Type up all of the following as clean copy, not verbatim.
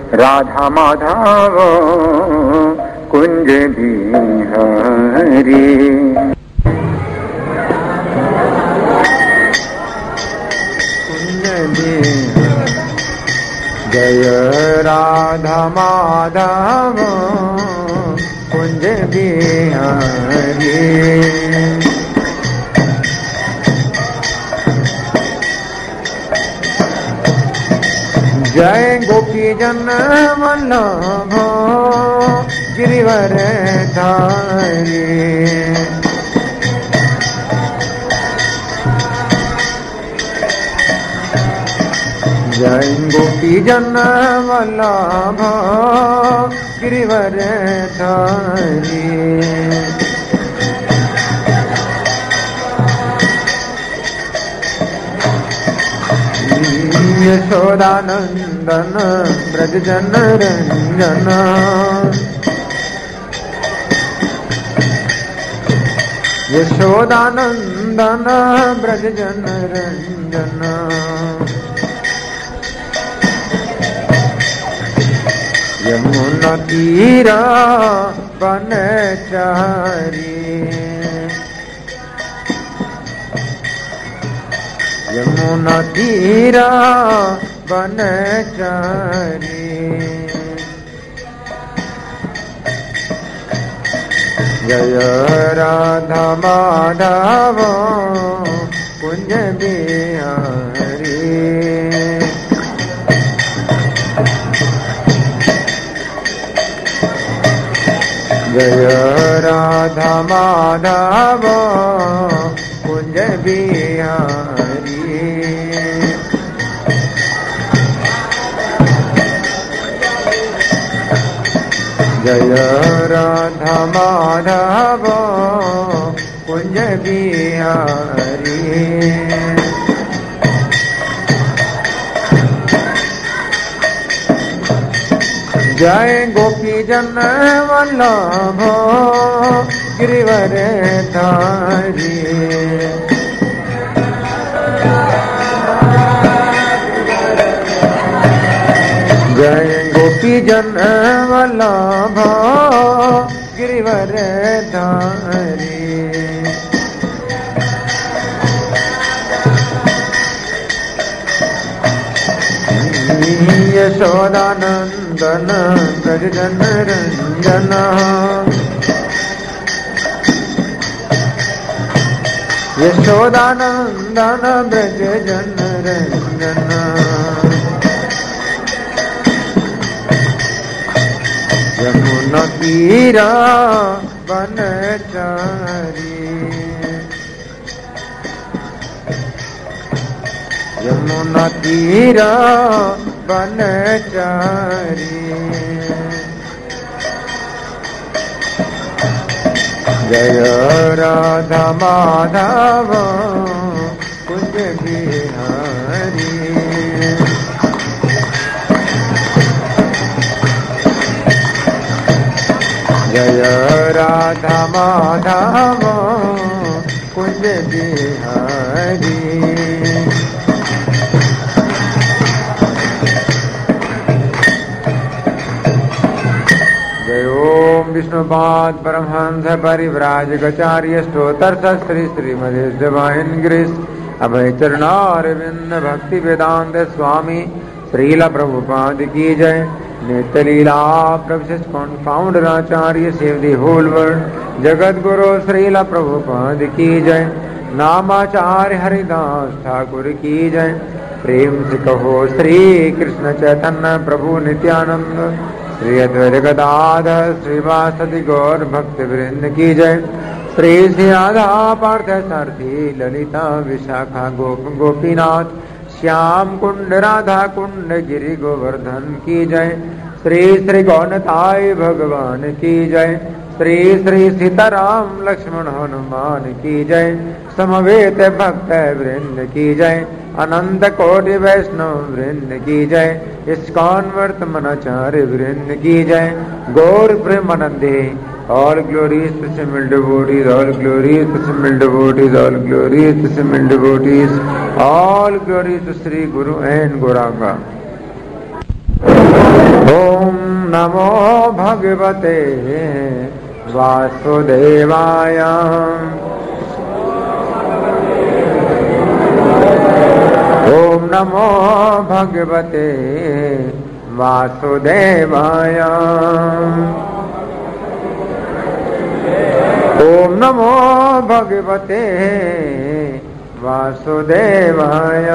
राधा माधव कुंज बिहारी। जय राधा माधव कुंज बिहारी। जय गोपी जन वल्लभ गिरिवर धारी। जय गोपी जन वल्लभ गिरिवर धारी। यशोदानंदन ब्रज जन रंजन। यशोदानंदन ब्रज जन रंजन। यमुना तीरा बनचारी। यमुना तीरा बनचारी। जय राधा माधव कुंज बिहारी। जय राधा माधव कुंज बिहारी। जय राधा माधव कुंज बिहारी। जय गोपी जन वल्लभ गिरिवर धारी। जय गोपी जन वल्लभ गिरिवर धारी। यशोदानंदन ब्रज जन रंजन। यशोदानंदन ब्रज जन रंजन। यमुना तीरा बनचारी। यमुना तीरा बनचारी। जय राधा माधव कुंज बिहारी। जय राधा माधव कुंज बिहारी। विष्णुपाद परमहंस परिव्राजकाचार्य स्तोत्र श्री श्रीमदे डिवाइन ग्रेस अभय चरणारविंद भक्ति वेदांत स्वामी श्रीला प्रभुपाद की जय। नित्य लीला प्रविशेष founder acharya save the whole world Jagat guru Srila Prabhupada की जय। नामाचार्य हरिदास ठाकुर की जय। प्रेम से कहो श्री कृष्ण चैतन्य प्रभु नित्यानंद श्री अद्वैत गदाधर श्रीवासदि गौर भक्त वृंद की जय। श्री राधा पार्थ सारथी ललिता विशाखा गोप गोपीनाथ श्याम कुंड राधा कुंड गिरि गोवर्धन की जय। श्री श्री गौनताय भगवान की जय। श्री श्री सीताराम लक्ष्मण हनुमान की जय। समवेत भक्त वृंद की जय। अनंत कोटि वैष्णव वृंद की जय। इस्कॉन वर्तमानाचार्य वृंद की जय। गौर प्रेमानंदे all glories to simple devotees, all glories to simple devotees, all glories to simple devotees, all glories to Sri Guru and Gauranga. ओम नमो भगवते वासुदेवाय। ओम नमो भगवते वासुदेवाय। ओम नमो भगवते वासुदेवाय।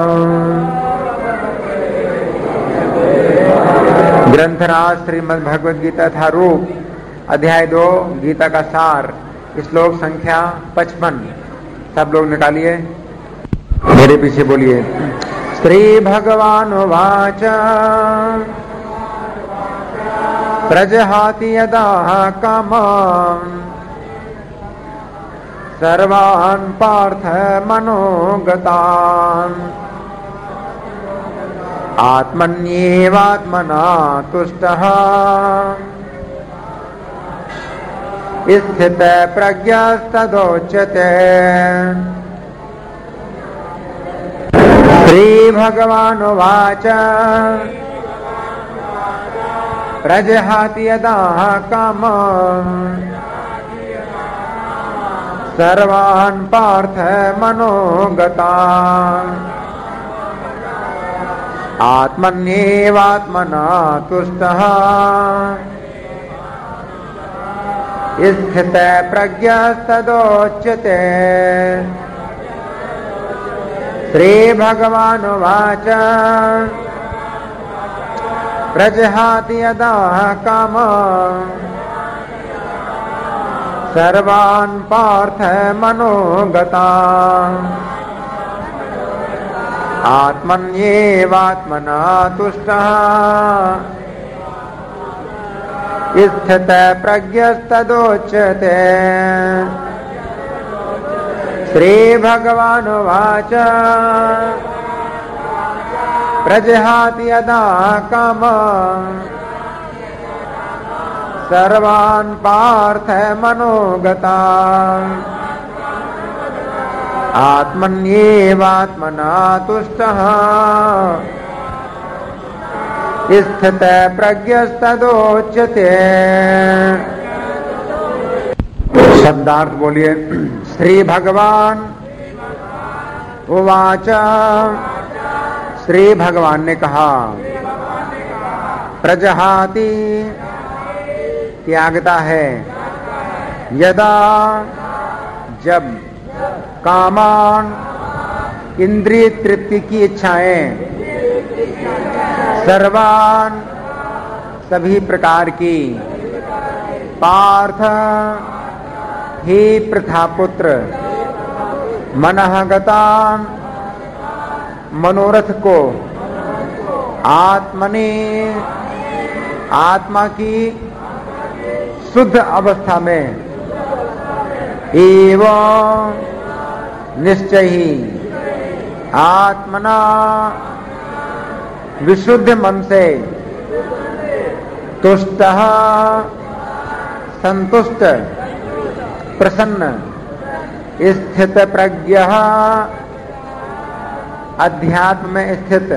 ग्रंथराज श्रीमद् भगवद गीता था रूप, अध्याय 2, गीता का सार, श्लोक संख्या 55। सब लोग निकालिए, मेरे पीछे बोलिए। श्री भगवान वाच प्रजहाति यदा कामान् सर्वान् पार्थ मनोगतान् आत्मन्येवात्मना तुष्टः स्थित प्रज्ञस्तदोच्यते। श्री भगवान् उवाच प्रजहाति यदा कामान् सर्वान् पार्थ मनोगतान् आत्मन्येवात्मना तुष्टः स्थित प्रज्ञस्तदोच्यते। श्री भगवान् उवाच प्रजहाति यदा कामान् सर्वान् पार्थ मनोगतान् आत्मन्येवात्मना तुष्टः स्थित प्रज्ञस्तदोच्यते। श्री भगवान् उवाच प्रजहाति यदा कामान् सर्वान् पार्थ मनोगतान् आत्मन्येवात्मना तुष्टः स्थित प्रज्ञस्तदोच्यते। शब्दार्थ बोलिए। श्री भगवान उवाच, श्री भगवान ने कहा, प्रजहाति त्यागता है, यदा जब, कामान इंद्रिय तृप्ति की इच्छाएं, सर्वान सभी प्रकार की, पार्थ ही प्रथापुत्र, मनःगतान मनोरथ को, आत्मने आत्मा की शुद्ध अवस्था में, एवं निश्चय ही आत्मना विशुद्ध मन से, तुष्ट संतुष्ट प्रसन्न, स्थित प्रज्ञ अध्यात्म में स्थित,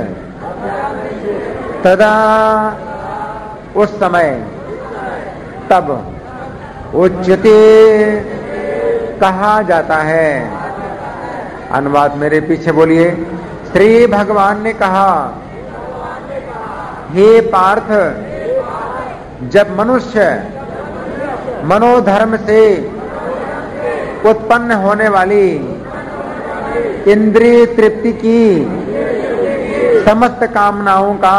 तदा उस समय, तब उच्यते कहा जाता है। अनुवाद मेरे पीछे बोलिए। श्री भगवान ने कहा, हे पार्थ, जब मनुष्य मनोधर्म से उत्पन्न होने वाली इंद्रिय तृप्ति की समस्त कामनाओं का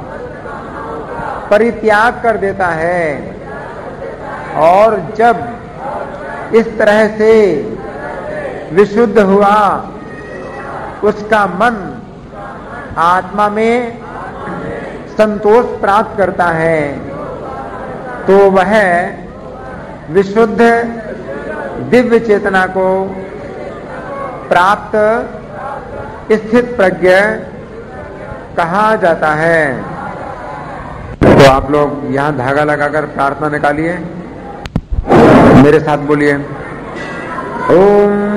परित्याग कर देता है, और जब इस तरह से विशुद्ध हुआ, उसका मन आत्मा में संतोष प्राप्त करता है, तो वह विशुद्ध दिव्य चेतना को प्राप्त स्थित प्रज्ञ कहा जाता है। तो आप लोग यहाँ धागा लगाकर प्रार्थना निकालिए, मेरे साथ बोलिए। ओम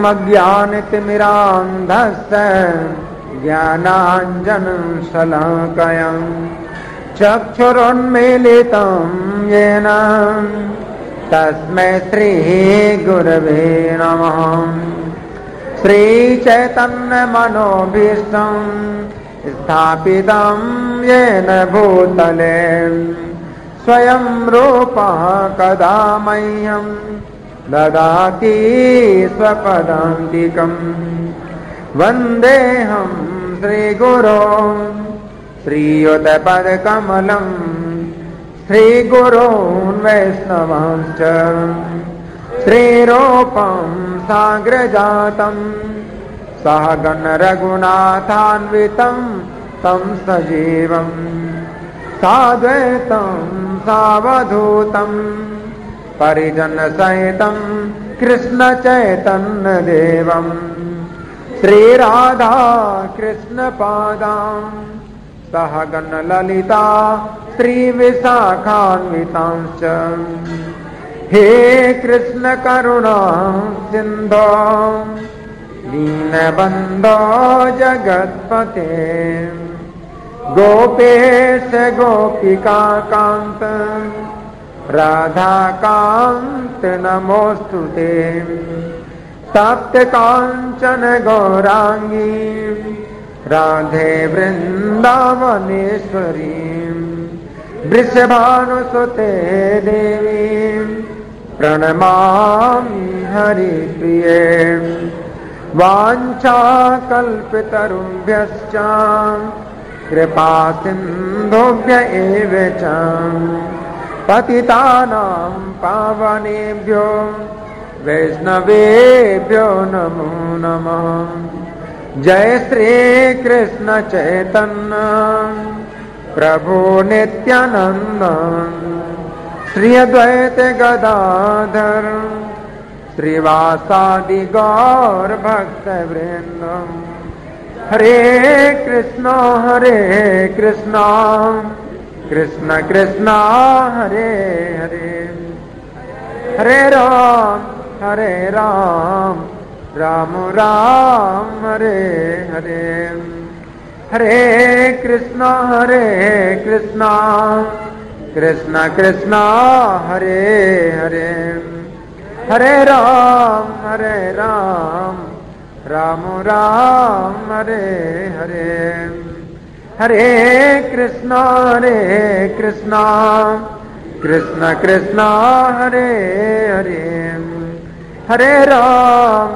अज्ञानतिमिरान्धस्य ज्ञानाञ्जनशलाकया चक्षुरुन्मीलितं येन तस्मै श्रीगुरवे नमः। श्रीचैतन्यमनोभीष्टं स्थापितं येन भूतले स्वयं रूपः कदा मह्यं ददाति स्वपदान्तिकम्। वन्देऽहं श्रीगुरो श्रीयुतपदकमलं श्रीगुरोन् वैष्णवांश्च श्रीरूपं साग्रजातं सहगण रघुनाथान्वितं तं सजीवं साद्वैतं सावधूतं परिजनसहितं कृष्णचैतन्यदेवं श्रीराधा कृष्णपादां सहगण ललिता श्रीविशाखान्वितांश्च। हे कृष्ण करुणा सिन्धो दीनबन्धो जगत्पते गोपेश गोपिकान्त राधाकान्त नमोऽस्तुते। तप्त काञ्चन गौरांगी राधे वृन्दावनेश्वरी वृषभानुसुते देवी प्रणमामि हरिप्रिये। वाञ्छाकल्पतरुभ्यश्च कृपा सिन्धुभ्य एव च पतितानां पावनेभ्यो वैष्णवेभ्यो नमो नमः। जय श्री कृष्ण चैतन्य प्रभु नित्यानंद श्री अद्वैत गदाधर श्रीवासादि गौर भक्त वृंद। हरे कृष्णा कृष्ण कृष्ण हरे हरे हरे राम राम राम हरे हरे। हरे कृष्णा कृष्ण कृष्ण हरे हरे हरे राम राम राम हरे हरे। हरे कृष्णा कृष्ण कृष्ण हरे हरे हरे राम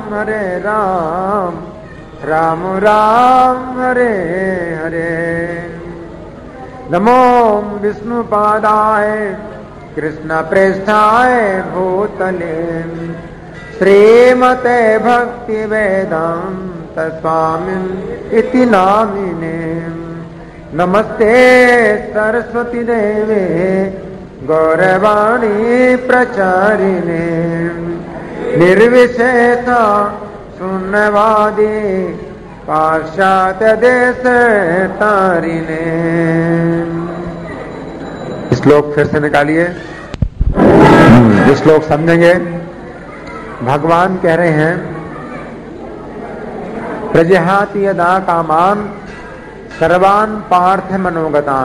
राम राम हरे हरे। नमो विष्णुपादाय कृष्ण प्रेष्ठाय भूतले श्रीमते भक्ति वेदांत स्वामिन् इति नामिने। नमस्ते सरस्वती देवे गौरवाणी प्रचारिणे निर्विशेष शून्यवादी पाश्चात्य देश तारिणे। श्लोक फिर से निकालिए, जो श्लोक समझेंगे। भगवान कह रहे हैं प्रजहाति यदा कामान सर्वान पार्थ मनोगतान।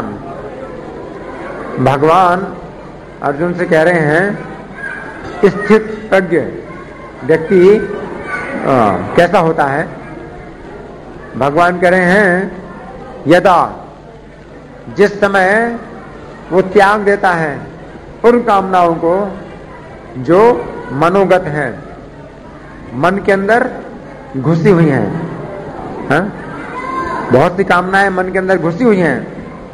भगवान अर्जुन से कह रहे हैं स्थित प्रज्ञ व्यक्ति कैसा होता है। भगवान कह रहे हैं यदा जिस समय वो त्याग देता है उन कामनाओं को जो मनोगत है, मन के अंदर घुसी हुई हैं। बहुत सी कामनाएं मन के अंदर घुसी हुई हैं,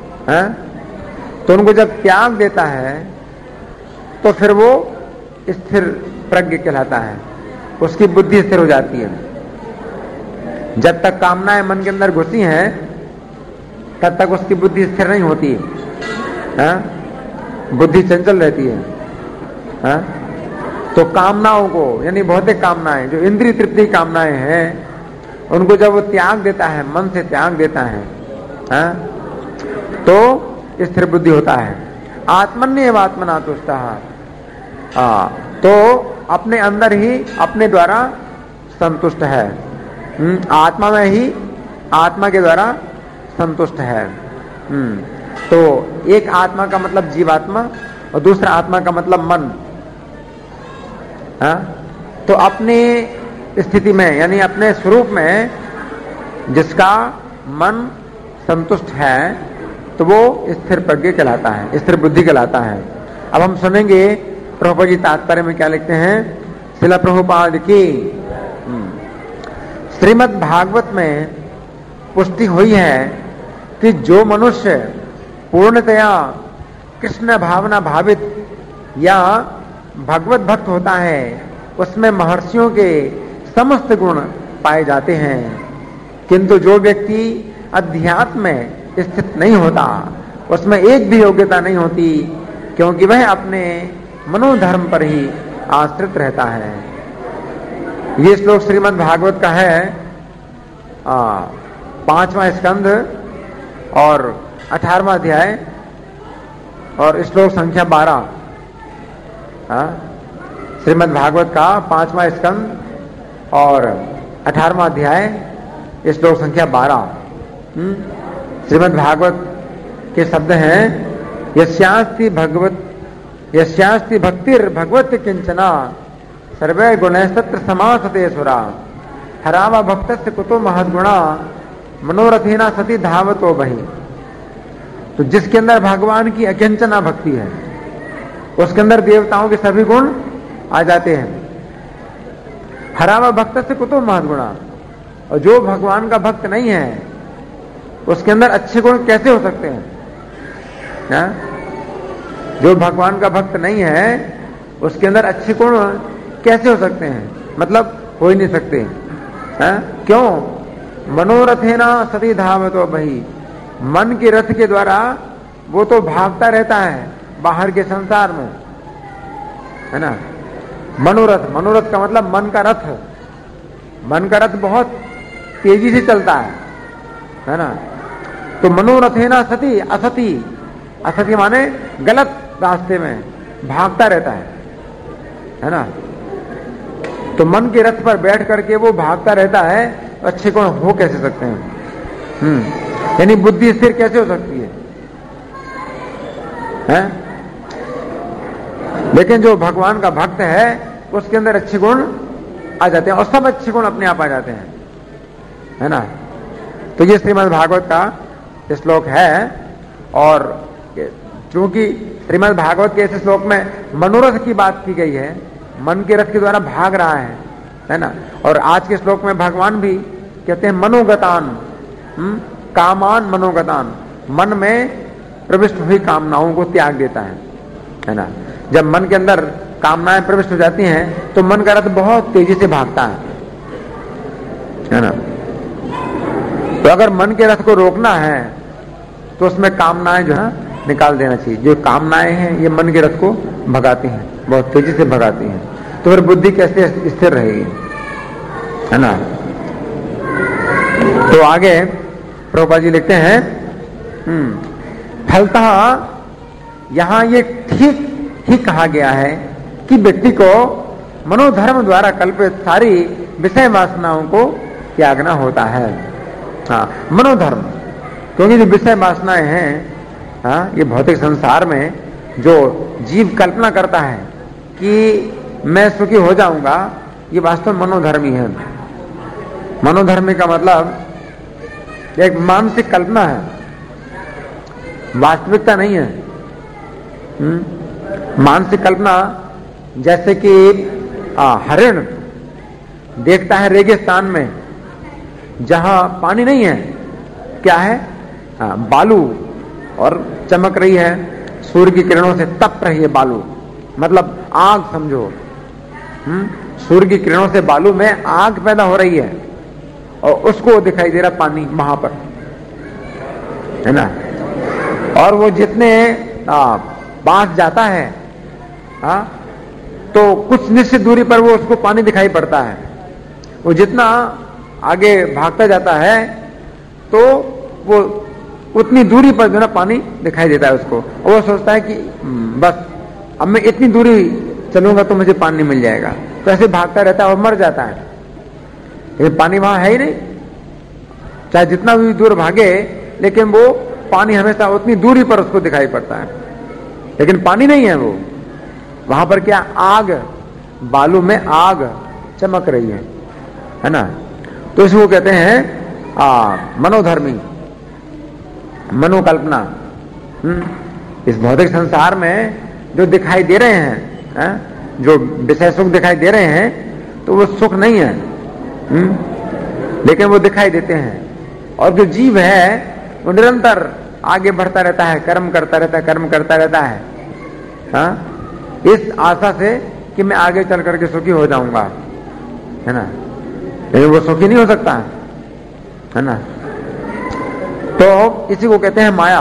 तो उनको जब त्याग देता है तो फिर वो स्थिर प्रज्ञ कहलाता है, उसकी बुद्धि स्थिर हो जाती है। जब तक कामनाएं मन के अंदर घुसी हैं तब तक उसकी बुद्धि स्थिर नहीं होती है, बुद्धि चंचल रहती है। तो कामनाओं को, यानी भौतिक कामनाएं जो इंद्रिय तृप्ति कामनाएं हैं, उनको जब वो त्याग देता है, मन से त्याग देता है, तो स्थिर बुद्धि होता है। आत्मन्येव आत्मना तुष्टः, तो अपने अंदर ही अपने द्वारा संतुष्ट है, आत्मा में ही आत्मा के द्वारा संतुष्ट है। तो एक आत्मा का मतलब जीवात्मा और दूसरा आत्मा का मतलब मन। हाँ? तो अपने स्थिति में यानी अपने स्वरूप में जिसका मन संतुष्ट है तो वो स्थिर प्रज्ञ कहलाता है, स्थिर बुद्धि कहलाता है। अब हम सुनेंगे प्रभुपाद जी तात्पर्य में क्या लिखते हैं। श्रील प्रभुपाद की श्रीमद् भागवत में पुष्टि हुई है कि जो मनुष्य पूर्णतया कृष्ण भावना भावित या भगवत भक्त होता है उसमें महर्षियों के समस्त गुण पाए जाते हैं, किंतु जो व्यक्ति अध्यात्म में स्थित नहीं होता उसमें एक भी योग्यता नहीं होती, क्योंकि वह अपने मनोधर्म पर ही आश्रित रहता है। ये श्लोक श्रीमद् भागवत का है 5वां स्कंध और 18वां अध्याय और श्लोक संख्या 12। श्रीमद् भागवत का 5वां स्कंध और 18वां अध्याय श्लोक संख्या 12। श्रीमद् भागवत के शब्द हैं यस्यास्ति भक्तिर भगवत किंचना सर्वे गुणस्तत्र समासते सुरा हरावा भक्तस्य कुतो महद्गुणा मनोरथेना सती धावतो बहि। तो जिसके अंदर भगवान की अकिंचना भक्ति है उसके अंदर देवताओं के सभी गुण आ जाते हैं। हरावा भक्तस्य कुतो महद्गुणा, और जो भगवान का भक्त नहीं है उसके अंदर अच्छे गुण कैसे हो सकते हैं? ना? जो भगवान का भक्त नहीं है उसके अंदर अच्छे गुण कैसे हो सकते हैं? मतलब हो ही नहीं सकते। क्यों? मनोरथेना सती धावतो बहि, मन के रथ के द्वारा वो तो भागता रहता है बाहर के संसार में, है ना। मनोरथ का मतलब मन का रथ। मन का रथ बहुत तेजी से चलता है ना। तो मनोरथेना सती असती माने गलत रास्ते में भागता रहता है ना। तो मन के रथ पर बैठ करके वो भागता रहता है, तो अच्छे गुण हो कैसे सकते हैं? यानी बुद्धि स्थिर कैसे हो सकती है? लेकिन जो भगवान का भक्त है उसके अंदर अच्छे गुण आ जाते हैं और सब अच्छे गुण अपने आप आ जाते हैं, है ना। तो ये श्रीमद् भागवत का श्लोक है। और क्योंकि श्रीमद् भागवत के इस श्लोक में मनोरथ की बात की गई है, मन के रथ के द्वारा भाग रहा है ना। और आज के श्लोक में भगवान भी कहते हैं मनोगतान, कामान मनोगतान, मन में प्रविष्ट हुई कामनाओं को त्याग देता है ना। जब मन के अंदर कामनाएं प्रविष्ट हो जाती हैं तो मन का रथ बहुत तेजी से भागता है ना। तो अगर मन के रथ को रोकना है तो उसमें कामनाएं जो है निकाल देना चाहिए। जो कामनाएं हैं ये मन के रथ को भगाती हैं, बहुत तेजी से भगाती हैं। तो फिर बुद्धि कैसे स्थिर रहेगी, है ना। तो आगे प्रभुपाद जी लिखते हैं फलतः यहां ये ठीक ही कहा गया है कि व्यक्ति को मनोधर्म द्वारा कल्पित सारी विषय वासनाओं को त्यागना होता है। हाँ, मनोधर्म, क्योंकि जो विषय वासनाएं हैं, हाँ, ये भौतिक संसार में जो जीव कल्पना करता है कि मैं सुखी हो जाऊंगा, ये वास्तव में मनोधर्मी है। मनोधर्मी का मतलब एक मानसिक कल्पना है, वास्तविकता नहीं है। मानसिक कल्पना जैसे कि हरिण देखता है रेगिस्तान में जहां पानी नहीं है, क्या है, बालू, और चमक रही है, सूर्य की किरणों से तप रही है बालू, मतलब आग समझो। सूर्य की किरणों से बालू में आग पैदा हो रही है और उसको दिखाई दे रहा पानी वहां पर, है ना। और वो जितने पास जाता है तो कुछ निश्चित दूरी पर वो उसको पानी दिखाई पड़ता है। वो जितना आगे भागता जाता है तो वो उतनी दूरी पर जो ना पानी दिखाई देता है उसको, और वो सोचता है कि बस अब मैं इतनी दूरी चलूंगा तो मुझे पानी मिल जाएगा। तो ऐसे भागता रहता है और मर जाता है। ये पानी वहां है ही नहीं, चाहे जितना भी दूर भागे, लेकिन वो पानी हमेशा उतनी दूरी पर उसको दिखाई पड़ता है, लेकिन पानी नहीं है वो। वहां पर क्या, आग, बालू में आग चमक रही है ना। तो इसको कहते हैं मनोधर्मी, मनोकल्पना। इस भौतिक संसार में जो दिखाई दे रहे हैं, जो विषय सुख दिखाई दे रहे हैं, तो वो सुख नहीं है, लेकिन वो दिखाई देते हैं। और जो जीव है वो निरंतर आगे बढ़ता रहता है, कर्म करता रहता है, कर्म करता रहता है, इस आशा से कि मैं आगे चल करके सुखी हो जाऊंगा, है ना। लेकिन वो सुखी नहीं हो सकता, है ना। तो इसी को कहते हैं माया।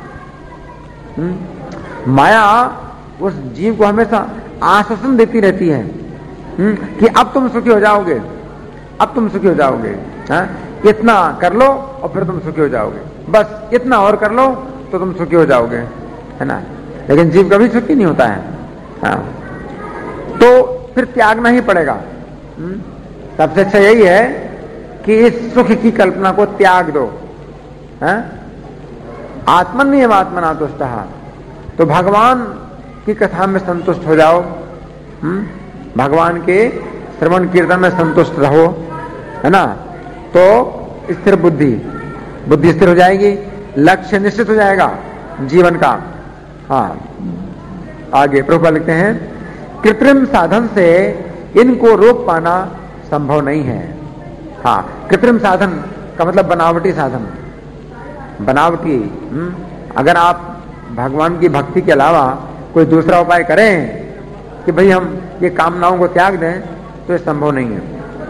माया उस जीव को हमेशा आश्वासन देती रहती है कि अब तुम सुखी हो जाओगे, अब तुम सुखी हो जाओगे, इतना कर लो और फिर तुम सुखी हो जाओगे, बस इतना और कर लो तो तुम सुखी हो जाओगे, है ना। लेकिन जीव कभी सुखी नहीं होता है। तो फिर त्यागना ही पड़ेगा। सबसे अच्छा यही है कि इस सुख की कल्पना को त्याग दो। आत्मनियम आत्मना तुष्टः, तो भगवान की कथा में संतुष्ट हो जाओ, भगवान के श्रवण कीर्तन में संतुष्ट रहो, है ना। तो स्थिर बुद्धि, बुद्धि स्थिर हो जाएगी, लक्ष्य निश्चित हो जाएगा जीवन का। आगे प्रभुपाद लिखते हैं, कृत्रिम साधन से इनको रोक पाना संभव नहीं है। कृत्रिम साधन का मतलब बनावटी साधन, बनावटी। अगर आप भगवान की भक्ति के अलावा कोई दूसरा उपाय करें कि भाई हम ये कामनाओं को त्याग दें, तो ये संभव नहीं है।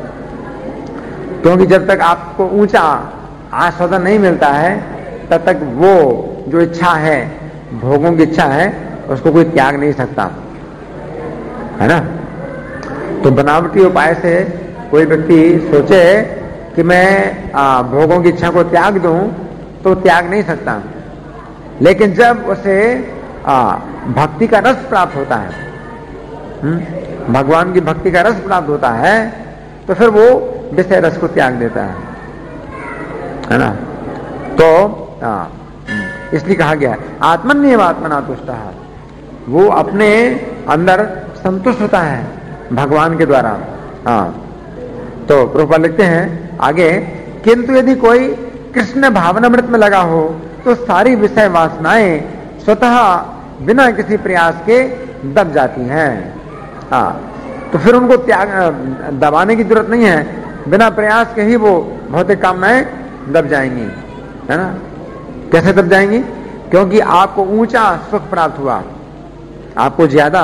क्योंकि जब तक आपको ऊंचा आस्वादन नहीं मिलता है, तब तक वो जो इच्छा है, भोगों की इच्छा है, उसको कोई त्याग नहीं सकता, है ना। तो बनावटी उपाय से कोई व्यक्ति सोचे कि मैं भोगों की इच्छा को त्याग दूं, तो त्याग नहीं सकता। लेकिन जब उसे भक्ति का रस प्राप्त होता है, भगवान की भक्ति का रस प्राप्त होता है, तो फिर वो विषय रस को त्याग देता है ना। तो इसलिए कहा गया आत्मनियम आत्मना तुष्टः, वो अपने अंदर संतुष्ट होता है भगवान के द्वारा। तो प्रभुपाद लिखते हैं आगे, किंतु यदि कोई कृष्ण भावनामृत में लगा हो, तो सारी विषय वासनाएं स्वतः बिना किसी प्रयास के दब जाती हैं। तो फिर उनको त्याग दबाने की जरूरत नहीं है, बिना प्रयास के ही वो भौतिक कामनाएं दब जाएंगी, है ना। कैसे दब जाएंगी? क्योंकि आपको ऊंचा सुख प्राप्त हुआ, आपको ज्यादा,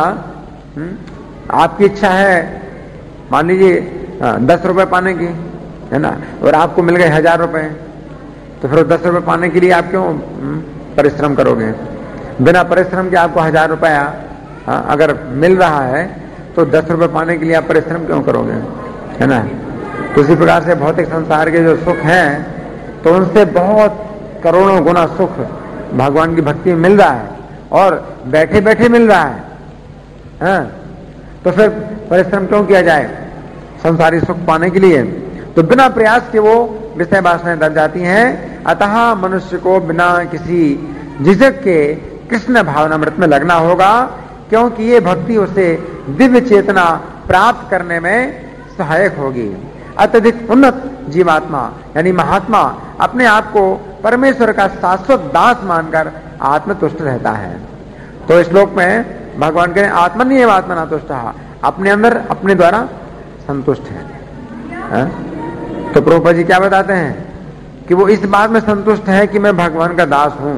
आपकी इच्छा है मान लीजिए 10 रुपए पाने की, है ना, और आपको मिल गए 1000 रुपए, तो फिर 10 रुपए पाने के लिए आप क्यों परिश्रम करोगे? बिना परिश्रम के आपको 1000 रुपया अगर मिल रहा है, तो 10 रुपए पाने के लिए आप परिश्रम क्यों करोगे, है ना। तो इसी प्रकार से भौतिक संसार के जो सुख हैं, तो उनसे बहुत करोड़ों गुना सुख भगवान की भक्ति में मिल रहा है, और बैठे बैठे मिल रहा है। तो फिर परिश्रम क्यों किया जाए संसारी सुख पाने के लिए? तो बिना प्रयास के वो विषय वासनाएं दब जाती हैं। अतः मनुष्य को बिना किसी झिझक के कृष्ण भावनामृत में लगना होगा, क्योंकि ये भक्ति उसे दिव्य चेतना प्राप्त करने में सहायक होगी। अत्यधिक उन्नत जीवात्मा यानी महात्मा अपने आप को परमेश्वर का शाश्वत दास मानकर आत्मतुष्ट रहता है। तो श्लोक में भगवान कह रहे आत्मनियम आत्मना तुष्टः, अपने अंदर अपने द्वारा संतुष्ट है। तो प्रभुपाद जी क्या बताते हैं कि वो इस बात में संतुष्ट है कि मैं भगवान का दास हूं।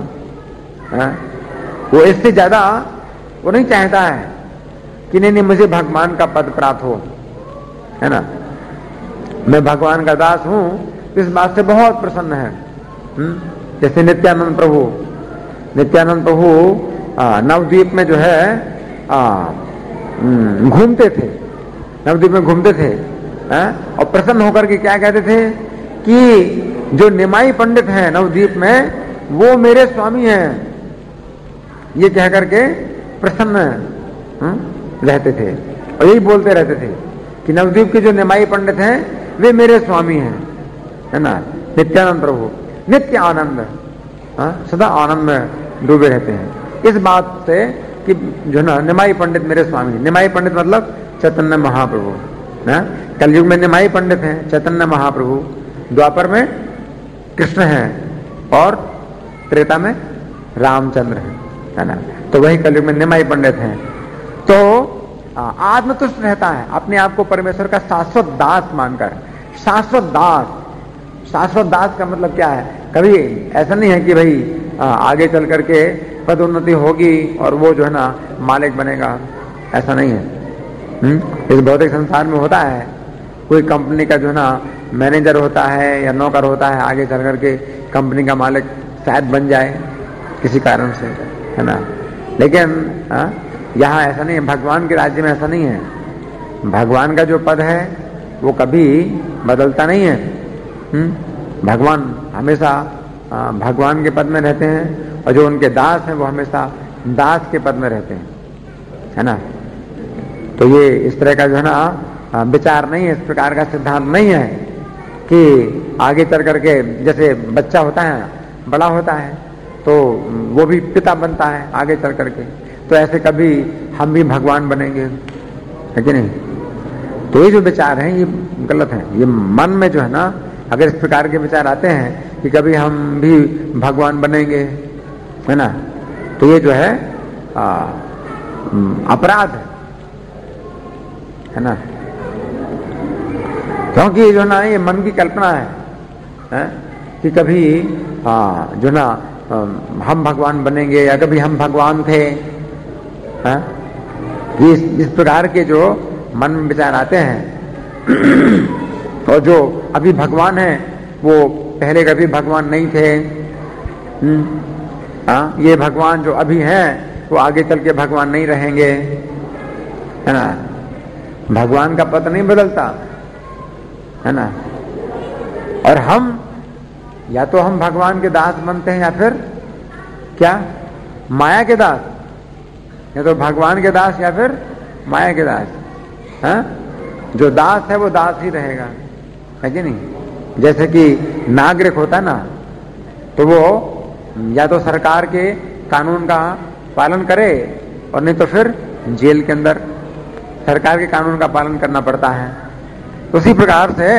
वो इससे ज्यादा वो नहीं चाहता है कि नहीं मुझे भगवान का पद प्राप्त हो, है ना। मैं भगवान का दास हूं, इस बात से बहुत प्रसन्न है। जैसे नित्यानंद प्रभु नवद्वीप में जो है घूमते थे, नवद्वीप में घूमते थे, और प्रसन्न होकर के क्या कहते थे कि जो निमाई पंडित हैं नवद्वीप में, वो मेरे स्वामी हैं, ये कह करके प्रसन्न रहते थे। और यही बोलते रहते थे कि नवद्वीप के जो निमाई पंडित हैं वे मेरे स्वामी हैं, है ना। नित्यानंद प्रभु नित्य आनंद, सदा आनंद में डूबे रहते हैं। इस बात से कि जो ना निमाई पंडित मेरे स्वामी, निमाई पंडित मतलब चैतन्य महाप्रभु, कलयुग में निमाई पंडित हैं चैतन्य महाप्रभु, द्वापर में कृष्ण हैं और त्रेता में रामचंद्र हैं, है ना। तो वही कलयुग में निमाई पंडित हैं। तो आत्मतुष्ट रहता है अपने आप को परमेश्वर का शाश्वत दास मानकर। शाश्वत दास, शाश्वत दास का मतलब क्या है? कभी ऐसा नहीं है कि भाई आगे चल करके पदोन्नति होगी और वो जो है ना मालिक बनेगा, ऐसा नहीं है। इस भौतिक संसार में होता है, कोई कंपनी का जो है ना मैनेजर होता है या नौकर होता है, आगे चल करके कंपनी का मालिक शायद बन जाए किसी कारण से, है ना। लेकिन यहाँ ऐसा नहीं है, भगवान के राज्य में ऐसा नहीं है। भगवान का जो पद है वो कभी बदलता नहीं है। भगवान हमेशा भगवान के पद में रहते हैं और जो उनके दास हैं वो हमेशा दास के पद में रहते हैं, है ना। तो ये इस तरह का जो है ना विचार नहीं है, इस प्रकार का सिद्धांत नहीं है कि आगे चल करके जैसे बच्चा होता है, बड़ा होता है तो वो भी पिता बनता है आगे चल करके, तो ऐसे कभी हम भी भगवान बनेंगे, है कि नहीं। तो ये जो विचार हैं ये गलत है। ये मन में जो है ना अगर इस प्रकार के विचार आते हैं कि कभी हम भी भगवान बनेंगे, है ना, तो ये जो है अपराध है ना। क्योंकि जो ना ये मन की कल्पना है कि कभी जो ना हम भगवान बनेंगे या कभी हम भगवान थे, इस प्रकार के जो मन में विचार आते हैं। और जो अभी भगवान है वो पहले कभी भगवान नहीं थे। ये भगवान जो अभी हैं वो आगे चल के भगवान नहीं रहेंगे, है ना। भगवान का पद नहीं बदलता, है ना। और हम या तो हम भगवान के दास बनते हैं या फिर क्या माया के दास, या तो भगवान के दास या फिर माया के दास। जो दास है वो दास ही रहेगा, है कि नहीं। जैसे कि नागरिक होता है ना, तो वो या तो सरकार के कानून का पालन करे और नहीं तो फिर जेल के अंदर सरकार के कानून का पालन करना पड़ता है। उसी प्रकार से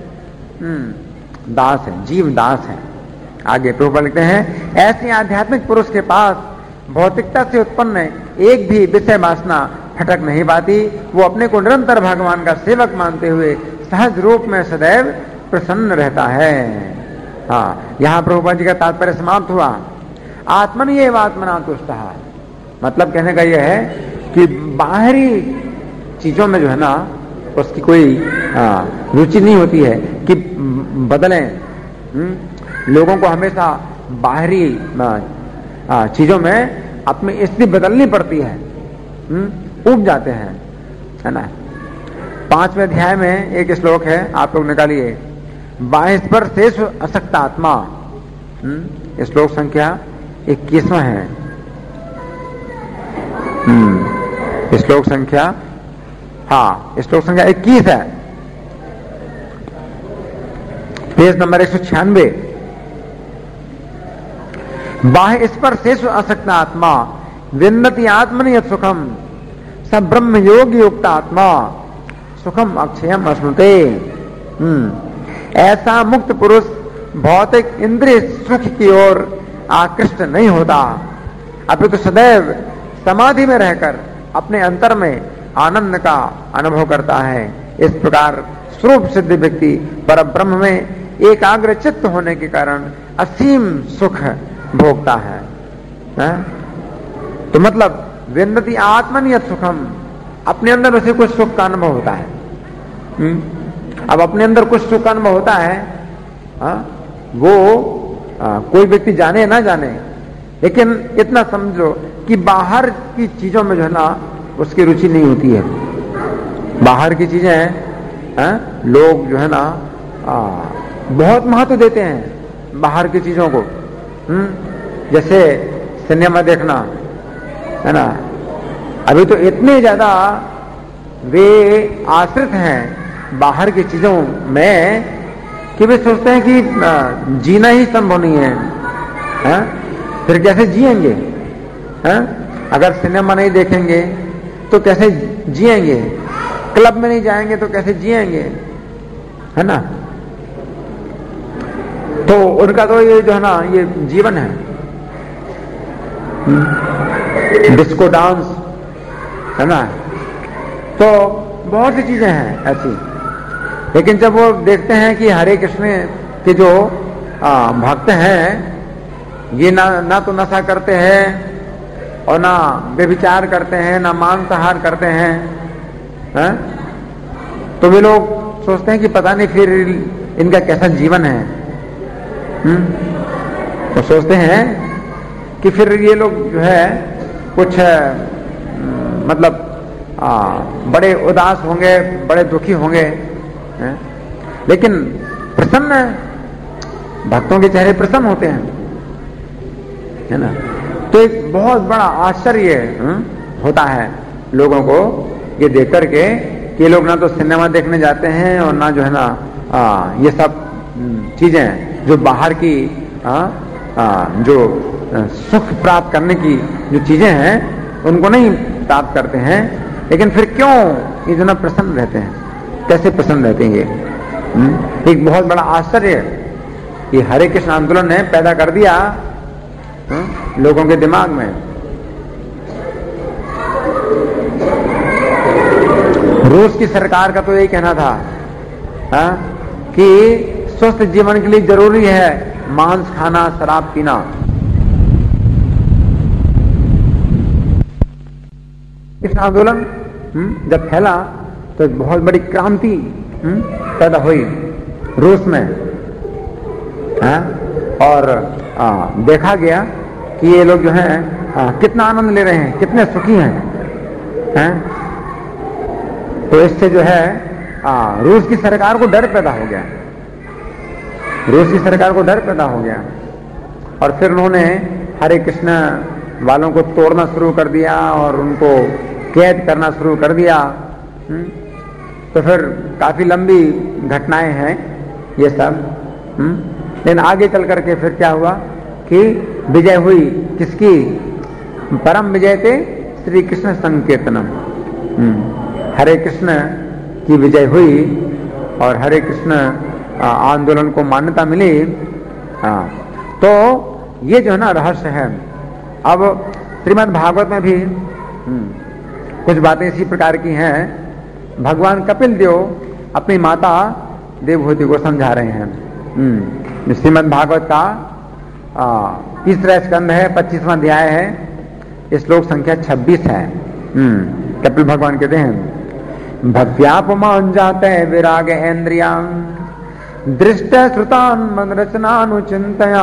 दास है, जीव दास है। आगे प्रभुपाद लिखते हैं, ऐसे आध्यात्मिक पुरुष के पास भौतिकता से उत्पन्न एक भी विषय वासना फटक नहीं पाती। वो अपने को निरंतर भगवान का सेवक मानते हुए सहज रूप में सदैव प्रसन्न रहता है। हाँ, यहाँ प्रभुपाद जी का तात्पर्य समाप्त हुआ। आत्मन ये आत्मना तुष्ट, मतलब कहने का यह है कि बाहरी चीजों में जो है ना उसकी कोई रुचि नहीं होती है कि बदलें। लोगों को हमेशा बाहरी चीजों में अपनी स्थिति बदलनी पड़ती है, उब जाते हैं, है ना। 5वें अध्याय में एक श्लोक है, आप लोग निकालिए, बाह्य स्पर्श शेष असक्त आत्मा। श्लोक संख्या 21वां है। श्लोक संख्या, हाँ श्लोक संख्या 21 है, पेज नंबर 196। बाह्य स्पर्श शेष असक्त आत्मा विन्दति आत्मनि यत् सुखम स ब्रह्म योग युक्त आत्मा सुखम अक्षयम अश्नुते। ऐसा मुक्त पुरुष भौतिक इंद्रिय सुख की ओर आकृष्ट नहीं होता, अपितु सदैव समाधि में रहकर अपने अंतर में आनंद का अनुभव करता है। इस प्रकार स्वरूप सिद्ध व्यक्ति पर ब्रह्म में एकाग्र चित्त होने के कारण असीम सुख भोगता है। तो मतलब विन्दति आत्मनि सुखम, अपने अंदर उसे कुछ सुख का अनुभव होता है। अब अपने अंदर कुछ सुख का अनुभव होता है, वो कोई व्यक्ति जाने या ना जाने, लेकिन इतना समझो कि बाहर की चीजों में जो है ना उसकी रुचि नहीं होती है। बाहर की चीजें लोग जो है ना बहुत महत्व देते हैं बाहर की चीजों को। जैसे सिनेमा देखना, है ना, अभी तो इतने ज्यादा वे आश्रित हैं बाहर की चीजों में कि वे सोचते हैं कि जीना ही संभव नहीं हैं? फिर कैसे जिएंगे? हैं? अगर सिनेमा नहीं देखेंगे तो कैसे जिएंगे? क्लब में नहीं जाएंगे तो कैसे जिएंगे? है ना? तो उनका तो ये जो है ना, ये जीवन है। डिस्को डांस, है ना? तो बहुत सी चीजें हैं ऐसी। लेकिन जब वो देखते हैं कि हरे कृष्ण के जो भक्त हैं, ये ना तो नशा करते हैं और ना व्यभिचार करते हैं, ना मांसाहार करते हैं, तो वे लोग सोचते हैं कि पता नहीं फिर इनका कैसा जीवन है। तो सोचते हैं कि फिर ये लोग जो है कुछ मतलब बड़े उदास होंगे, बड़े दुखी होंगे, लेकिन प्रसन्न, भक्तों के चेहरे प्रसन्न होते हैं, है ना? तो एक बहुत बड़ा आश्चर्य होता है लोगों को ये देख करके कि ये लोग ना तो सिनेमा देखने जाते हैं और ना जो है ना ये सब चीजें जो बाहर की जो सुख प्राप्त करने की जो चीजें हैं उनको नहीं प्राप्त करते हैं। लेकिन फिर क्यों ये जो ना प्रसन्न रहते हैं? कैसे प्रसन्न रहते हैं? ये एक बहुत बड़ा आश्चर्य ये हरे कृष्ण आंदोलन ने पैदा कर दिया लोगों के दिमाग में। रूस की सरकार का तो यही कहना था कि स्वस्थ जीवन के लिए जरूरी है मांस खाना, शराब पीना। इस आंदोलन जब फैला तो एक बहुत बड़ी क्रांति पैदा हुई रूस में, और देखा गया कि ये लोग जो हैं कितना आनंद ले रहे हैं, कितने सुखी हैं। तो इससे जो है रूस की सरकार को डर पैदा हो गया, रूस की सरकार को डर पैदा हो गया, और फिर उन्होंने हरे कृष्ण वालों को तोड़ना शुरू कर दिया और उनको कैद करना शुरू कर दिया। तो फिर काफी लंबी घटनाएं हैं ये सब। लेकिन आगे चल करके फिर क्या हुआ कि विजय हुई किसकी? परम विजय थे श्री कृष्ण संकीर्तनम। हरे कृष्ण की विजय हुई और हरे कृष्ण आंदोलन को मान्यता मिली। तो ये जो है ना रहस्य है। अब श्रीमद् भागवत में भी कुछ बातें इसी प्रकार की हैं। भगवान कपिल देव अपनी माता देवहूति को समझा रहे हैं। श्रीमद् भागवत का तीसरा स्कंद है, 25वां अध्याय है, श्लोक संख्या 26 है। कपिल भगवान कहते हैं, भक्त्यापमान जाते विराग इंद्रियां दृष्ट श्रुतान मन रचनानुचिंतया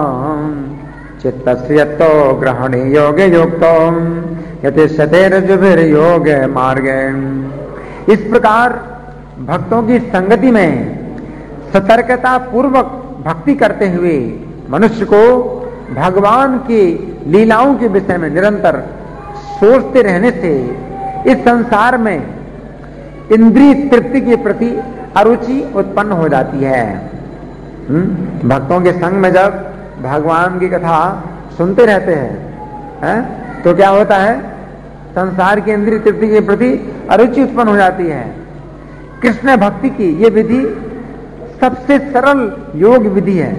चित्तस्य यत्तो ग्रहणे योगे योक्तो यतिष्ठते रज्जुभिर योग मार्गे। इस प्रकार भक्तों की संगति में सतर्कता पूर्वक भक्ति करते हुए मनुष्य को भगवान की लीलाओं के विषय में निरंतर सोचते रहने से इस संसार में इंद्रिय तृप्ति के प्रति अरुचि उत्पन्न हो जाती है। भक्तों के संग में जब भगवान की कथा सुनते रहते हैं, तो क्या होता है? संसार की इंद्रिय तृप्ति के प्रति अरुचि उत्पन्न हो जाती है। कृष्ण भक्ति की ये विधि सबसे सरल योग विधि है,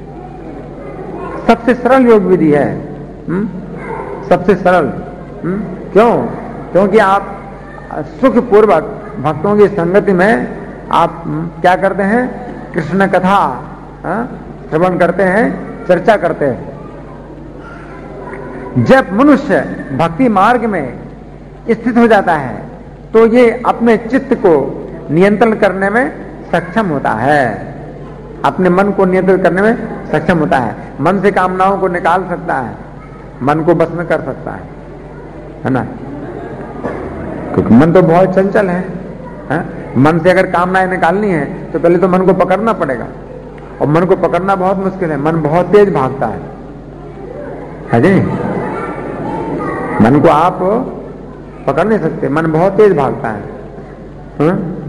सबसे सरल योग विधि है। सबसे सरल क्यों? क्योंकि आप सुखपूर्वक भक्तों की संगति में आप क्या करते हैं? कृष्ण कथा श्रवण करते हैं, चर्चा करते हैं। जब मनुष्य भक्ति मार्ग में स्थित हो जाता है तो ये अपने चित्त को नियंत्रण करने में सक्षम होता है, अपने मन को नियंत्रित करने में सक्षम होता है। मन से कामनाओं को निकाल सकता है, मन को बस में कर सकता है ना? क्योंकि मन तो बहुत चंचल है। मन से अगर कामनाएं निकालनी है तो पहले तो मन को पकड़ना पड़ेगा, और मन को पकड़ना बहुत मुश्किल है। मन बहुत तेज भागता है जी? मन को आप पकड़ नहीं सकते, मन बहुत तेज भागता है।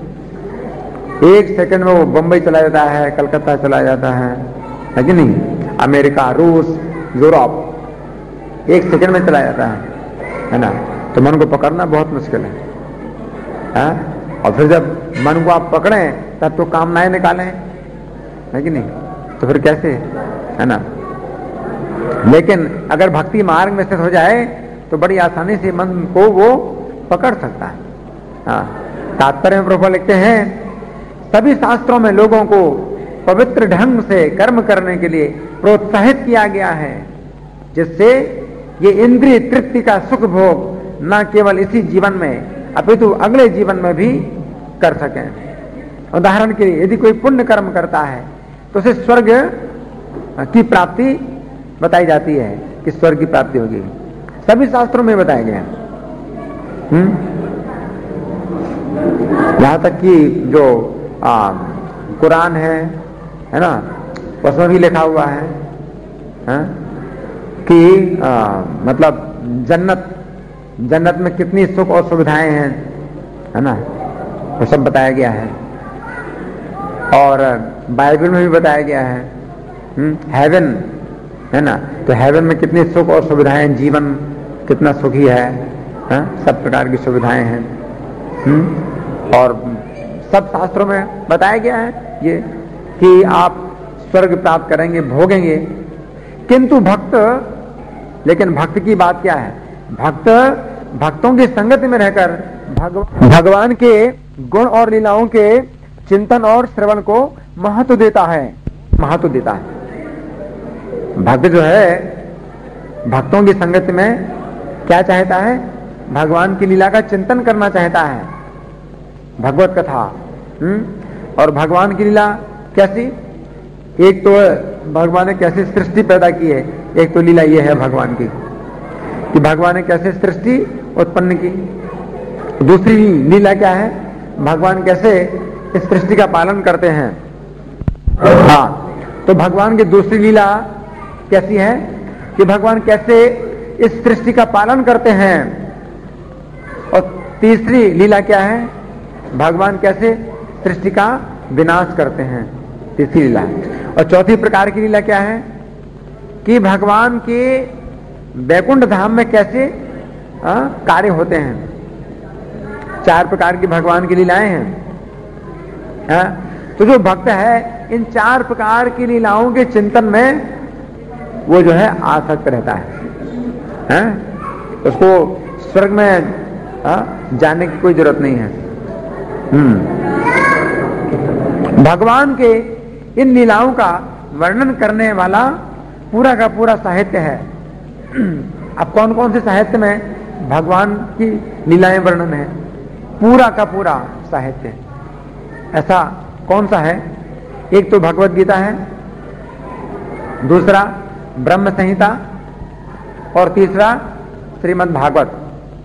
एक सेकंड में वो बंबई चला जाता है, कलकत्ता चला जाता है कि नहीं? अमेरिका, रूस, जोर ऑफ, 1 सेकंड में चला जाता है ना। तो मन को पकड़ना बहुत मुश्किल है। और फिर जब मन को आप पकड़े तब तो कामनाएं निकालें, है कि नहीं? तो फिर कैसे, है ना। लेकिन अगर भक्ति मार्ग में स्थित हो जाए तो बड़ी आसानी से मन को वो पकड़ सकता है। तात्पर्य में प्रभुपाद लिखते हैं, सभी शास्त्रों में लोगों को पवित्र ढंग से कर्म करने के लिए प्रोत्साहित किया गया है, जिससे ये इंद्रिय तृप्ति का सुख भोग न केवल इसी जीवन में अपितु अगले जीवन में भी कर सकें। उदाहरण के लिए यदि कोई पुण्य कर्म करता है तो उसे स्वर्ग की प्राप्ति बताई जाती है कि स्वर्ग की प्राप्ति होगी, सभी शास्त्रों में बताया गया है। यहां तक कि जो कुरान है ना, उसमें भी लिखा हुआ है, कि मतलब जन्नत में कितनी सुख और सुविधाएं हैं, है ना, वो सब बताया गया है। और बाइबल में भी बताया गया है हेवन, है ना, तो हेवन में कितनी सुख और सुविधाएं, जीवन कितना सुखी है, सब प्रकार की सुविधाएं हैं। और सब शास्त्रों में बताया गया है ये कि आप स्वर्ग प्राप्त करेंगे, भोगेंगे। किंतु लेकिन भक्त की बात क्या है? भक्तों की संगति में रहकर भगवान के गुण और लीलाओं के चिंतन और श्रवण को महत्व देता है। भक्त जो है भक्तों की संगति में क्या चाहता है? भगवान की लीला का चिंतन करना चाहता है, भगवत कथा। और भगवान की लीला कैसी? एक तो भगवान ने कैसे सृष्टि पैदा की है, एक तो लीला ये है भगवान की कि भगवान ने कैसे सृष्टि उत्पन्न की। दूसरी लीला क्या है? भगवान कैसे इस सृष्टि का पालन करते हैं। तो भगवान की दूसरी लीला कैसी है कि भगवान कैसे इस सृष्टि का पालन करते हैं। और तीसरी लीला क्या है? भगवान कैसे सृष्टि का विनाश करते हैं, तीसरी लीला। और चौथी प्रकार की लीला क्या है कि भगवान के वैकुंठ धाम में कैसे कार्य होते हैं। 4 प्रकार की भगवान की लीलाएं हैं। तो जो भक्त है इन 4 प्रकार की लीलाओं के चिंतन में वो जो है आसक्त रहता है। उसको स्वर्ग में जाने की कोई जरूरत नहीं है। भगवान के इन लीलाओं का वर्णन करने वाला पूरा का पूरा साहित्य है। अब कौन कौन से साहित्य में भगवान की लीलाएं वर्णन है? पूरा का पूरा साहित्य। ऐसा कौन सा है? एक तो भगवत गीता है, दूसरा ब्रह्म संहिता, और तीसरा श्रीमद् भागवत।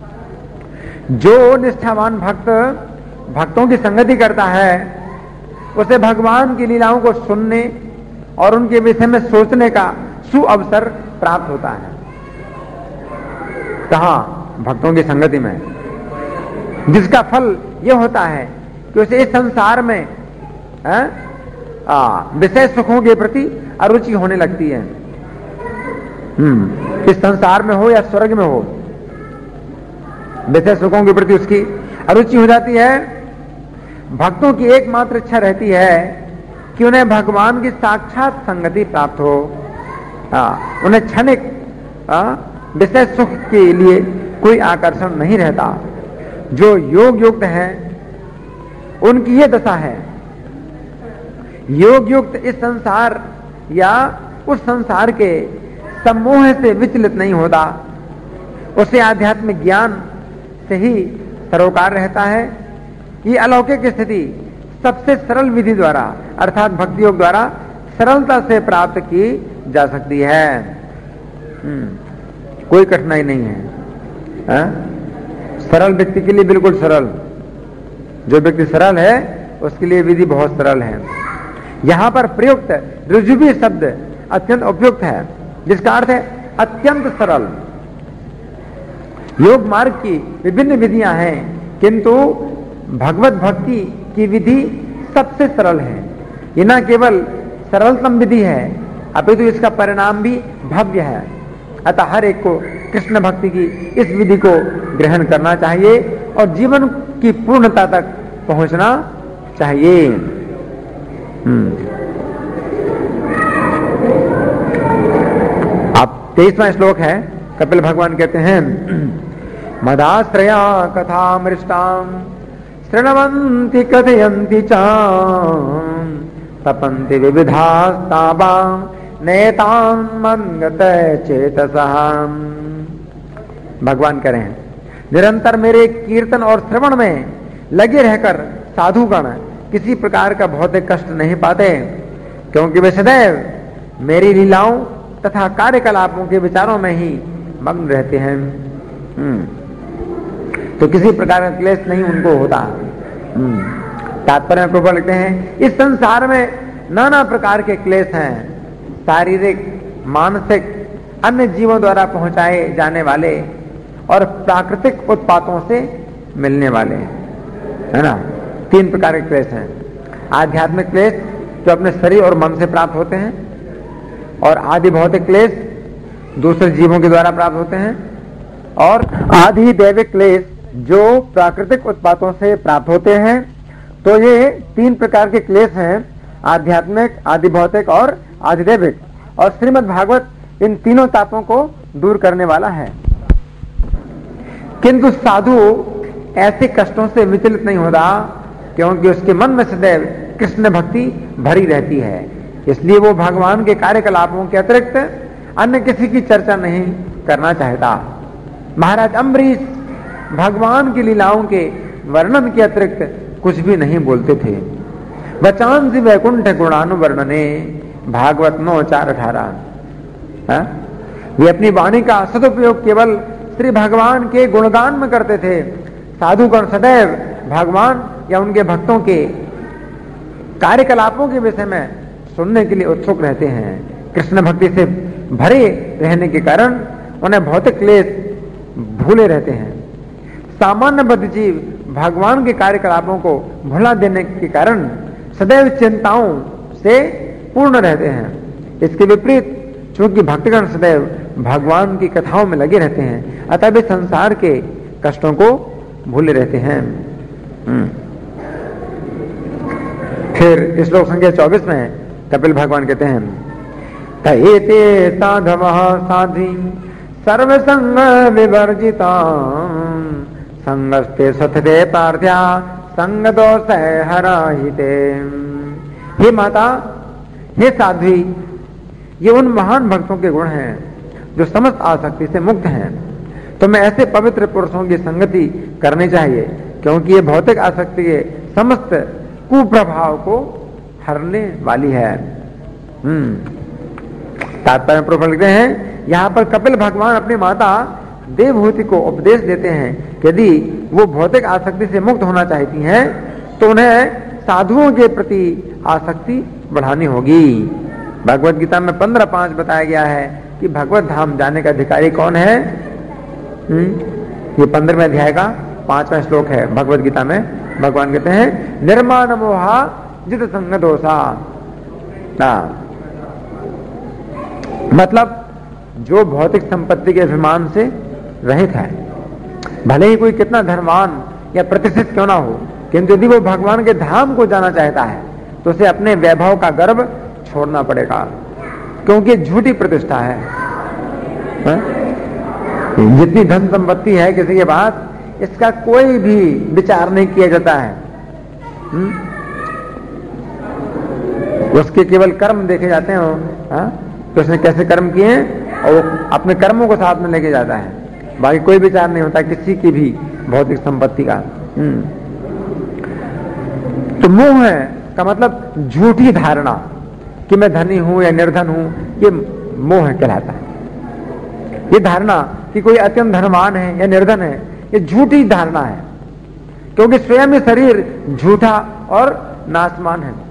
जो निष्ठावान भक्तों की संगति करता है उसे भगवान की लीलाओं को सुनने और उनके विषय में सोचने का सुअवसर प्राप्त होता है। कहां? भक्तों की संगति में, जिसका फल यह होता है कि उसे इस संसार में विषय सुखों के प्रति अरुचि होने लगती है। इस संसार में हो या स्वर्ग में हो, विषय सुखों के प्रति उसकी अरुचि हो जाती है। भक्तों की एकमात्र इच्छा रहती है कि उन्हें भगवान की साक्षात संगति प्राप्त हो। उन्हें क्षणिक विषय सुख के लिए कोई आकर्षण नहीं रहता। जो योग युक्त हैं उनकी यह दशा है। योग युक्त इस संसार या उस संसार के सम्मोह से विचलित नहीं होता। उसे आध्यात्मिक ज्ञान से ही सरोकार रहता है कि अलौकिक स्थिति सबसे सरल विधि द्वारा अर्थात भक्ति योग द्वारा सरलता से प्राप्त की जा सकती है। कोई कठिनाई नहीं है। सरल व्यक्ति के लिए बिल्कुल सरल, जो व्यक्ति सरल है उसके लिए विधि बहुत सरल है। यहां पर प्रयुक्त ऋजुवी शब्द अत्यंत उपयुक्त है, जिसका अर्थ है अत्यंत सरल। योग मार्ग की विभिन्न विधियां हैं, किंतु भगवत भक्ति की विधि सबसे सरल है। ये न केवल सरलतम विधि है अपितु इसका परिणाम भी भव्य है। अतः हर एक को कृष्ण भक्ति की इस विधि को ग्रहण करना चाहिए और जीवन की पूर्णता तक पहुंचना चाहिए। अब 23वां श्लोक है। कपिल भगवान कहते हैं, मदाश्रया कथामृष्टाम शृण्वन्ति कथयन्ति च तपन्ति विविधास्तावा नेतान् मनगत चेतसः। भगवान कह रहे हैं, निरंतर मेरे कीर्तन और श्रवण में लगे रहकर साधुगण किसी प्रकार का भौतिक कष्ट नहीं पाते, क्योंकि वे सदैव मेरी लीलाओं तथा कार्यकलापों के विचारों में ही मग्न रहते हैं। तो किसी प्रकार का क्लेश नहीं उनको होता। तात्पर्य में प्रभु लिखते हैं, इस संसार में नाना प्रकार के क्लेश हैं, शारीरिक, मानसिक, अन्य जीवों द्वारा पहुंचाए जाने वाले और प्राकृतिक उत्पातों से मिलने वाले, है ना। 3 प्रकार के क्लेश हैं। आध्यात्मिक क्लेश जो अपने शरीर और मन से प्राप्त होते हैं, और आदि भौतिक क्लेश दूसरे जीवों के द्वारा प्राप्त होते हैं, और आदि दैविक क्लेश जो प्राकृतिक उत्पातों से प्राप्त होते हैं। तो ये 3 प्रकार के क्लेश हैं, आध्यात्मिक, आदि भौतिक और आदि दैविक। और श्रीमद् भागवत इन तीनों तापों को दूर करने वाला है। किंतु साधु ऐसे कष्टों से विचलित नहीं होता, क्योंकि उसके मन में सदैव कृष्ण भक्ति भरी रहती है। इसलिए वो भगवान के कार्यकलापों के अतिरिक्त अन्य किसी की चर्चा नहीं करना चाहता। महाराज अम्बरीश भगवान की लीलाओं के वर्णन के अतिरिक्त कुछ भी नहीं बोलते थे। वचांसि वैकुंठ गुणानुवर्णने भागवत 9:4-18। वे अपनी वाणी का सदुपयोग केवल श्री भगवान के गुणगान में करते थे। साधुगण सदैव भगवान या उनके भक्तों के कार्यकलापों के विषय में सुनने के लिए उत्सुक रहते हैं। कृष्ण भक्ति से भरे रहने के कारण उन्हें भौतिक क्लेश भूले रहते हैं। सामान्य बुद्धि जीव भगवान के कार्यकलापों को भुला देने के कारण सदैव चिंताओं से पूर्ण रहते हैं। इसके विपरीत चूंकि भक्तगण सदैव भगवान की कथाओं में लगे रहते हैं, अतः वे संसार के कष्टों को भूले रहते हैं। फिर श्लोक संख्या 24 में कपिल भगवान कहते हैं, तयेते साधवः साध्वी सर्वसंग विवर्जिता संगस्ते सतते पार्थ्या संग दोष हराहिते। हे माता, हे साध्वी, ये उन महान भक्तों के गुण हैं जो समस्त आसक्ति से मुक्त हैं। तो मैं ऐसे पवित्र पुरुषों की संगति करनी चाहिए, क्योंकि ये भौतिक आसक्ति के समस्त कुप्रभाव को हरने वाली है। तात्पर्य प्रभु लिखते हैं, यहाँ पर कपिल भगवान अपनी माता देवहूति को उपदेश देते हैं कि यदि वो भौतिक आसक्ति से मुक्त होना चाहती हैं तो उन्हें साधुओं के प्रति आसक्ति बढ़ानी होगी। भगवत गीता में 15:5 बताया गया है कि भगवत धाम जाने का अधिकारी कौन है। ये 15वें अध्याय का 5वां श्लोक है भगवत गीता में। भगवान कहते हैं, निर्माण मोहा जित संग दोषा। मतलब जो भौतिक संपत्ति के अभिमान से रहित है, भले ही कोई कितना धनवान या प्रतिष्ठित क्यों ना हो, किंतु यदि वो भगवान के धाम को जाना चाहता है तो उसे अपने वैभव का गर्व छोड़ना पड़ेगा, क्योंकि झूठी प्रतिष्ठा है। जितनी धन संपत्ति है किसी के पास, इसका कोई भी विचार नहीं किया जाता है। उसके केवल कर्म देखे जाते हैं, तो उसने कैसे कर्म किए और वो अपने कर्मों को साथ में लेके जाता है। बाकी कोई विचार नहीं होता किसी की भी भौतिक संपत्ति का। तो मोह है का मतलब झूठी धारणा कि मैं धनी हूं या निर्धन हूं, ये मोह कहलाता है। ये धारणा कि कोई अत्यंत धनवान है या निर्धन है, ये झूठी धारणा है, क्योंकि स्वयं ही शरीर झूठा और नाशमान है।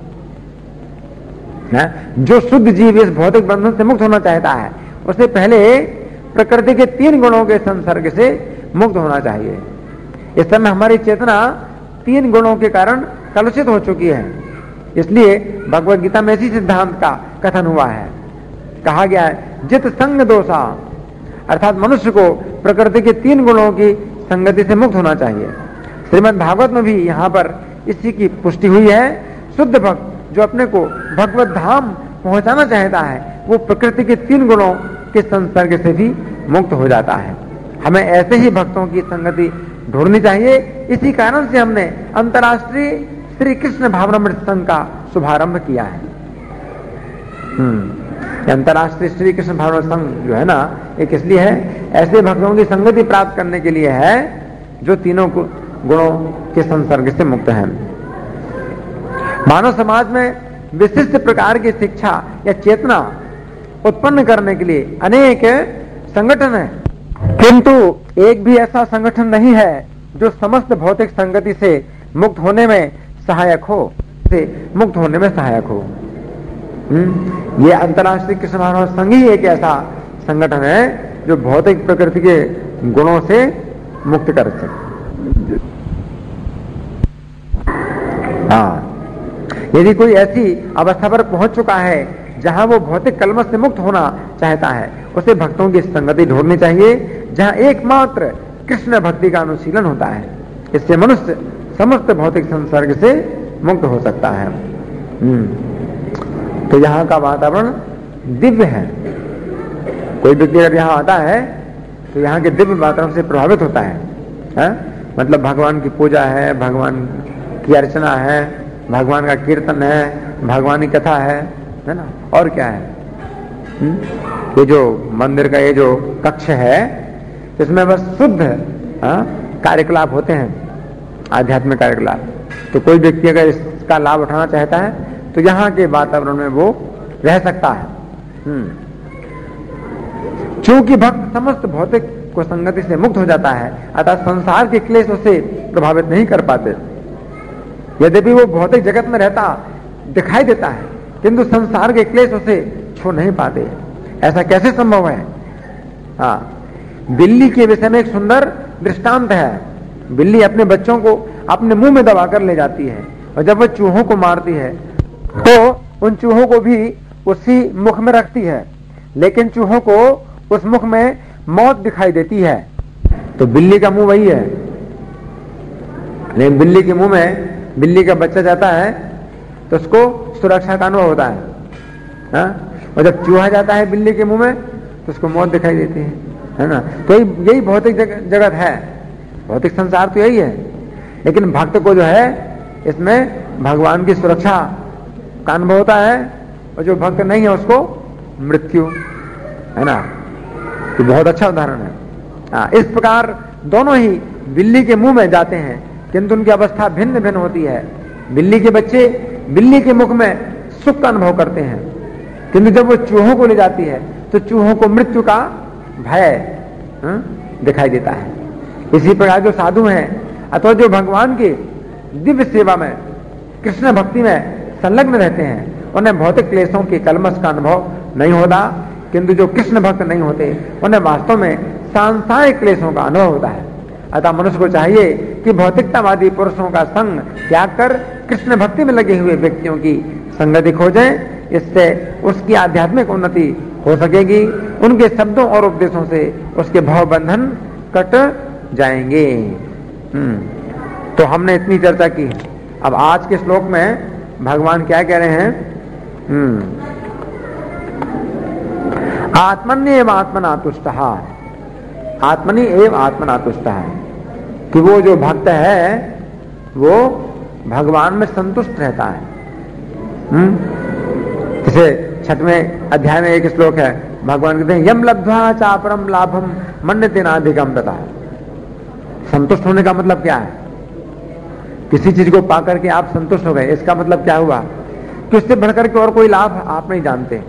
जो शुद्ध जीव इस भौतिक बंधन से मुक्त होना चाहता है, उसे पहले प्रकृति के 3 गुणों के संसर्ग से मुक्त होना चाहिए। इस समय हमारी चेतना 3 गुणों के कारण कलुषित हो चुकी है। इसलिए भगवत गीता में इसी सिद्धांत का कथन हुआ है। कहा गया है जित संग दोषा, अर्थात मनुष्य को प्रकृति के 3 गुणों की संगति से मुक्त होना चाहिए। श्रीमद् भागवत में भी यहाँ पर इसी की पुष्टि हुई है। शुद्ध भक्त जो अपने को भगवत धाम पहुंचाना चाहता है वो प्रकृति के 3 गुणों के संसर्ग से भी मुक्त हो जाता है। हमें ऐसे ही भक्तों की संगति ढूंढनी चाहिए। इसी कारण से हमने अंतर्राष्ट्रीय श्री कृष्ण भावनामृत संघ का शुभारंभ किया है। अंतर्राष्ट्रीय श्री कृष्ण भावनामृत संघ जो है ना, एक इसलिए है, ऐसे भक्तों की संगति प्राप्त करने के लिए है जो तीनों गुणों के संसर्ग से मुक्त है। मानव समाज में विशिष्ट प्रकार की शिक्षा या चेतना उत्पन्न करने के लिए अनेक संगठन है, किंतु एक भी ऐसा संगठन नहीं है जो समस्त भौतिक संगति से मुक्त होने में सहायक हो, ये अंतर्राष्ट्रीय कृष्ण भावनामृत संघ ही एक ऐसा संगठन है जो भौतिक प्रकृति के गुणों से मुक्त कर सके। हाँ, यदि कोई ऐसी अवस्था पर पहुंच चुका है जहां वो भौतिक कलमश से मुक्त होना चाहता है, उसे भक्तों की संगति ढूंढनी चाहिए जहां एकमात्र कृष्ण भक्ति का अनुशीलन होता है। इससे मनुष्य समस्त भौतिक संसर्ग से मुक्त हो सकता है। तो यहाँ का वातावरण दिव्य है। कोई व्यक्ति अगर यहाँ आता है तो यहाँ के दिव्य वातावरण से प्रभावित होता है? मतलब भगवान की पूजा है, भगवान की अर्चना है, भगवान का कीर्तन है, भगवान की कथा है ना, और क्या है? ये जो मंदिर का ये जो कक्ष है इसमें बस शुद्ध कार्यकलाप होते हैं, आध्यात्मिक कार्यकलाप। तो कोई व्यक्ति अगर इसका लाभ उठाना चाहता है तो यहाँ के वातावरण में वो रह सकता है। क्योंकि भक्त समस्त भौतिक को संगति से मुक्त हो जाता है, अतः संसार के क्लेश उसे प्रभावित नहीं कर पाते। यद्यपि वो भौतिक जगत में रहता दिखाई देता है, किंतु संसार के क्लेश उसे छू नहीं पाते। ऐसा कैसे संभव है? हाँ, बिल्ली के विषय में एक सुंदर दृष्टांत है। बिल्ली अपने बच्चों को अपने मुंह में दबाकर ले जाती है, और जब वह चूहों को मारती है तो उन चूहों को भी उसी मुख में रखती है, लेकिन चूहों को उस मुख में मौत दिखाई देती है। तो बिल्ली का मुंह वही है, लेकिन बिल्ली के मुंह में बिल्ली का बच्चा जाता है तो उसको सुरक्षा का अनुभव होता है, और जब चूहा जाता है बिल्ली के मुंह में तो उसको मौत दिखाई देती है ना। तो यही भौतिक जगत है, भौतिक संसार तो यही है। लेकिन भक्त को जो है इसमें भगवान की सुरक्षा का अनुभव होता है, और जो भक्त नहीं है उसको मृत्यु, है ना। तो बहुत अच्छा उदाहरण है। इस प्रकार दोनों ही बिल्ली के मुंह में जाते हैं, किंतु उनकी अवस्था भिन्न भिन्न होती है। बिल्ली के बच्चे बिल्ली के मुख में सुख का अनुभव करते हैं, किंतु जब वो चूहों को ले जाती है तो चूहों को मृत्यु का भय दिखाई देता है। इसी प्रकार जो साधु हैं अथवा जो भगवान की दिव्य सेवा में कृष्ण भक्ति में संलग्न रहते हैं, उन्हें भौतिक क्लेशों के कलमश का अनुभव नहीं होता, किंतु जो कृष्ण भक्त नहीं होते उन्हें वास्तव में सांसारिक क्लेशों का अनुभव होता है। अतः मनुष्य को चाहिए कि भौतिकतावादी पुरुषों का संग त्याग कर कृष्ण भक्ति में लगे हुए व्यक्तियों की संगति खोजें। इससे उसकी आध्यात्मिक उन्नति हो सकेगी, उनके शब्दों और उपदेशों से उसके भाव बंधन कट जाएंगे। तो हमने इतनी चर्चा की। अब आज के श्लोक में भगवान क्या कह रहे हैं? आत्मन्येव आत्मना तुष्टः, आत्मनि एव आत्मना तुष्टः, कि वो जो भक्त है वो भगवान में संतुष्ट रहता है। जैसे 6वें अध्याय में एक श्लोक है, भगवान कहते हैं यम लब्ध्वा चापरम लाभम मन्यते नाधिकम तथा। संतुष्ट होने का मतलब क्या है? किसी चीज को पाकर के आप संतुष्ट हो गए, इसका मतलब क्या हुआ कि उससे बढ़कर के और कोई लाभ आप नहीं जानते।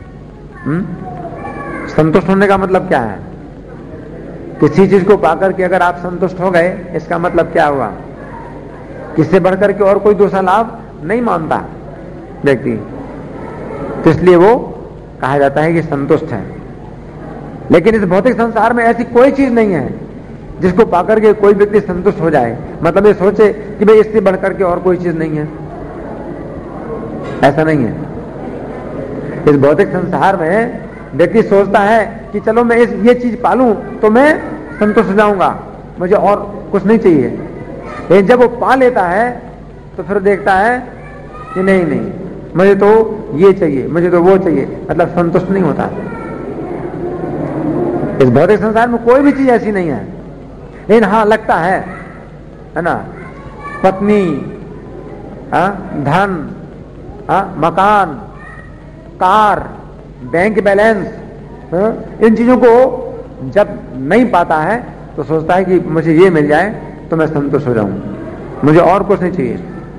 संतुष्ट होने का मतलब क्या है? किसी चीज को पाकर के अगर आप संतुष्ट हो गए, इसका मतलब क्या हुआ? किससे बढ़कर के और कोई दूसरा लाभ नहीं मानता व्यक्ति, तो इसलिए वो कहा जाता है कि संतुष्ट है। लेकिन इस भौतिक संसार में ऐसी कोई चीज नहीं है जिसको पाकर के कोई व्यक्ति संतुष्ट हो जाए, मतलब ये सोचे कि भाई इससे बढ़कर के और कोई चीज नहीं है। ऐसा नहीं है। इस भौतिक संसार में व्यक्ति सोचता है कि चलो मैं ये चीज पालूं तो मैं संतुष्ट हो जाऊंगा, मुझे और कुछ नहीं चाहिए। लेकिन जब वो पा लेता है तो फिर देखता है कि नहीं, मुझे तो ये चाहिए, मुझे तो वो चाहिए, मतलब संतुष्ट नहीं होता। इस भौतिक संसार में कोई भी चीज ऐसी नहीं है, लेकिन हाँ लगता है ना, पत्नी, धन, मकान, कार, बैंक बैलेंस, इन चीजों को जब नहीं पाता है तो सोचता है कि मुझे ये मिल जाए तो मैं संतुष्ट हो जाऊं, मुझे और कुछ नहीं चाहिए।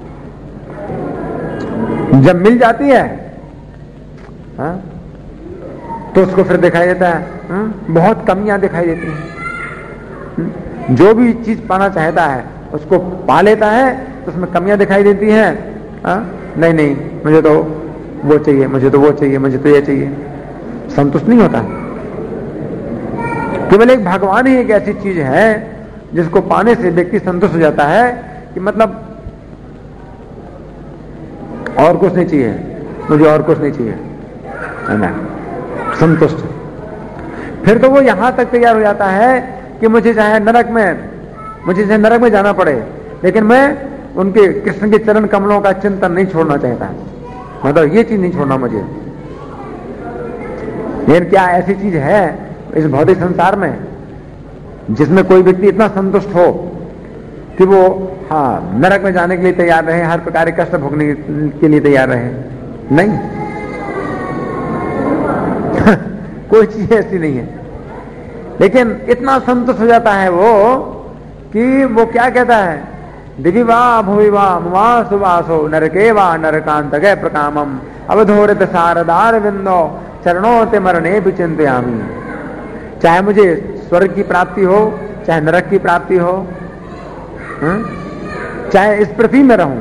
जब मिल जाती है तो उसको फिर दिखाई देता है बहुत कमियां दिखाई देती हैं। जो भी चीज पाना चाहता है उसको पा लेता है तो उसमें कमियां दिखाई देती हैं। नहीं, मुझे तो वो चाहिए, मुझे तो वो चाहिए, मुझे तो ये चाहिए, संतुष्ट नहीं होता। केवल एक भगवान ही एक ऐसी चीज है जिसको पाने से व्यक्ति संतुष्ट हो जाता है कि मतलब और कुछ नहीं चाहिए, मुझे और कुछ नहीं चाहिए, है ना, संतुष्ट। फिर तो वो यहां तक तैयार हो जाता है कि मुझे चाहे नरक में जाना पड़े, लेकिन मैं उनके कृष्ण के चरण कमलों का चिंतन नहीं छोड़ना चाहता, मतलब ये चीज नहीं छोड़ना मुझे। लेकिन क्या ऐसी चीज है इस भौतिक संसार में जिसमें कोई व्यक्ति इतना संतुष्ट हो कि वो नरक में जाने के लिए तैयार रहे, हर प्रकार के कष्ट भोगने के लिए तैयार रहे? नहीं। कोई चीज ऐसी नहीं है। लेकिन इतना संतुष्ट हो जाता है वो कि वो क्या कहता है, दिवि वा भुवि वा ममा सुवासो नरके वा नरकांतके प्रकामम अवधोरित शारदार विंदो चरणों मरणे भी चिंतयामी। चाहे मुझे स्वर्ग की प्राप्ति हो, चाहे नरक की प्राप्ति हो, चाहे इस पृथ्वी में रहूं,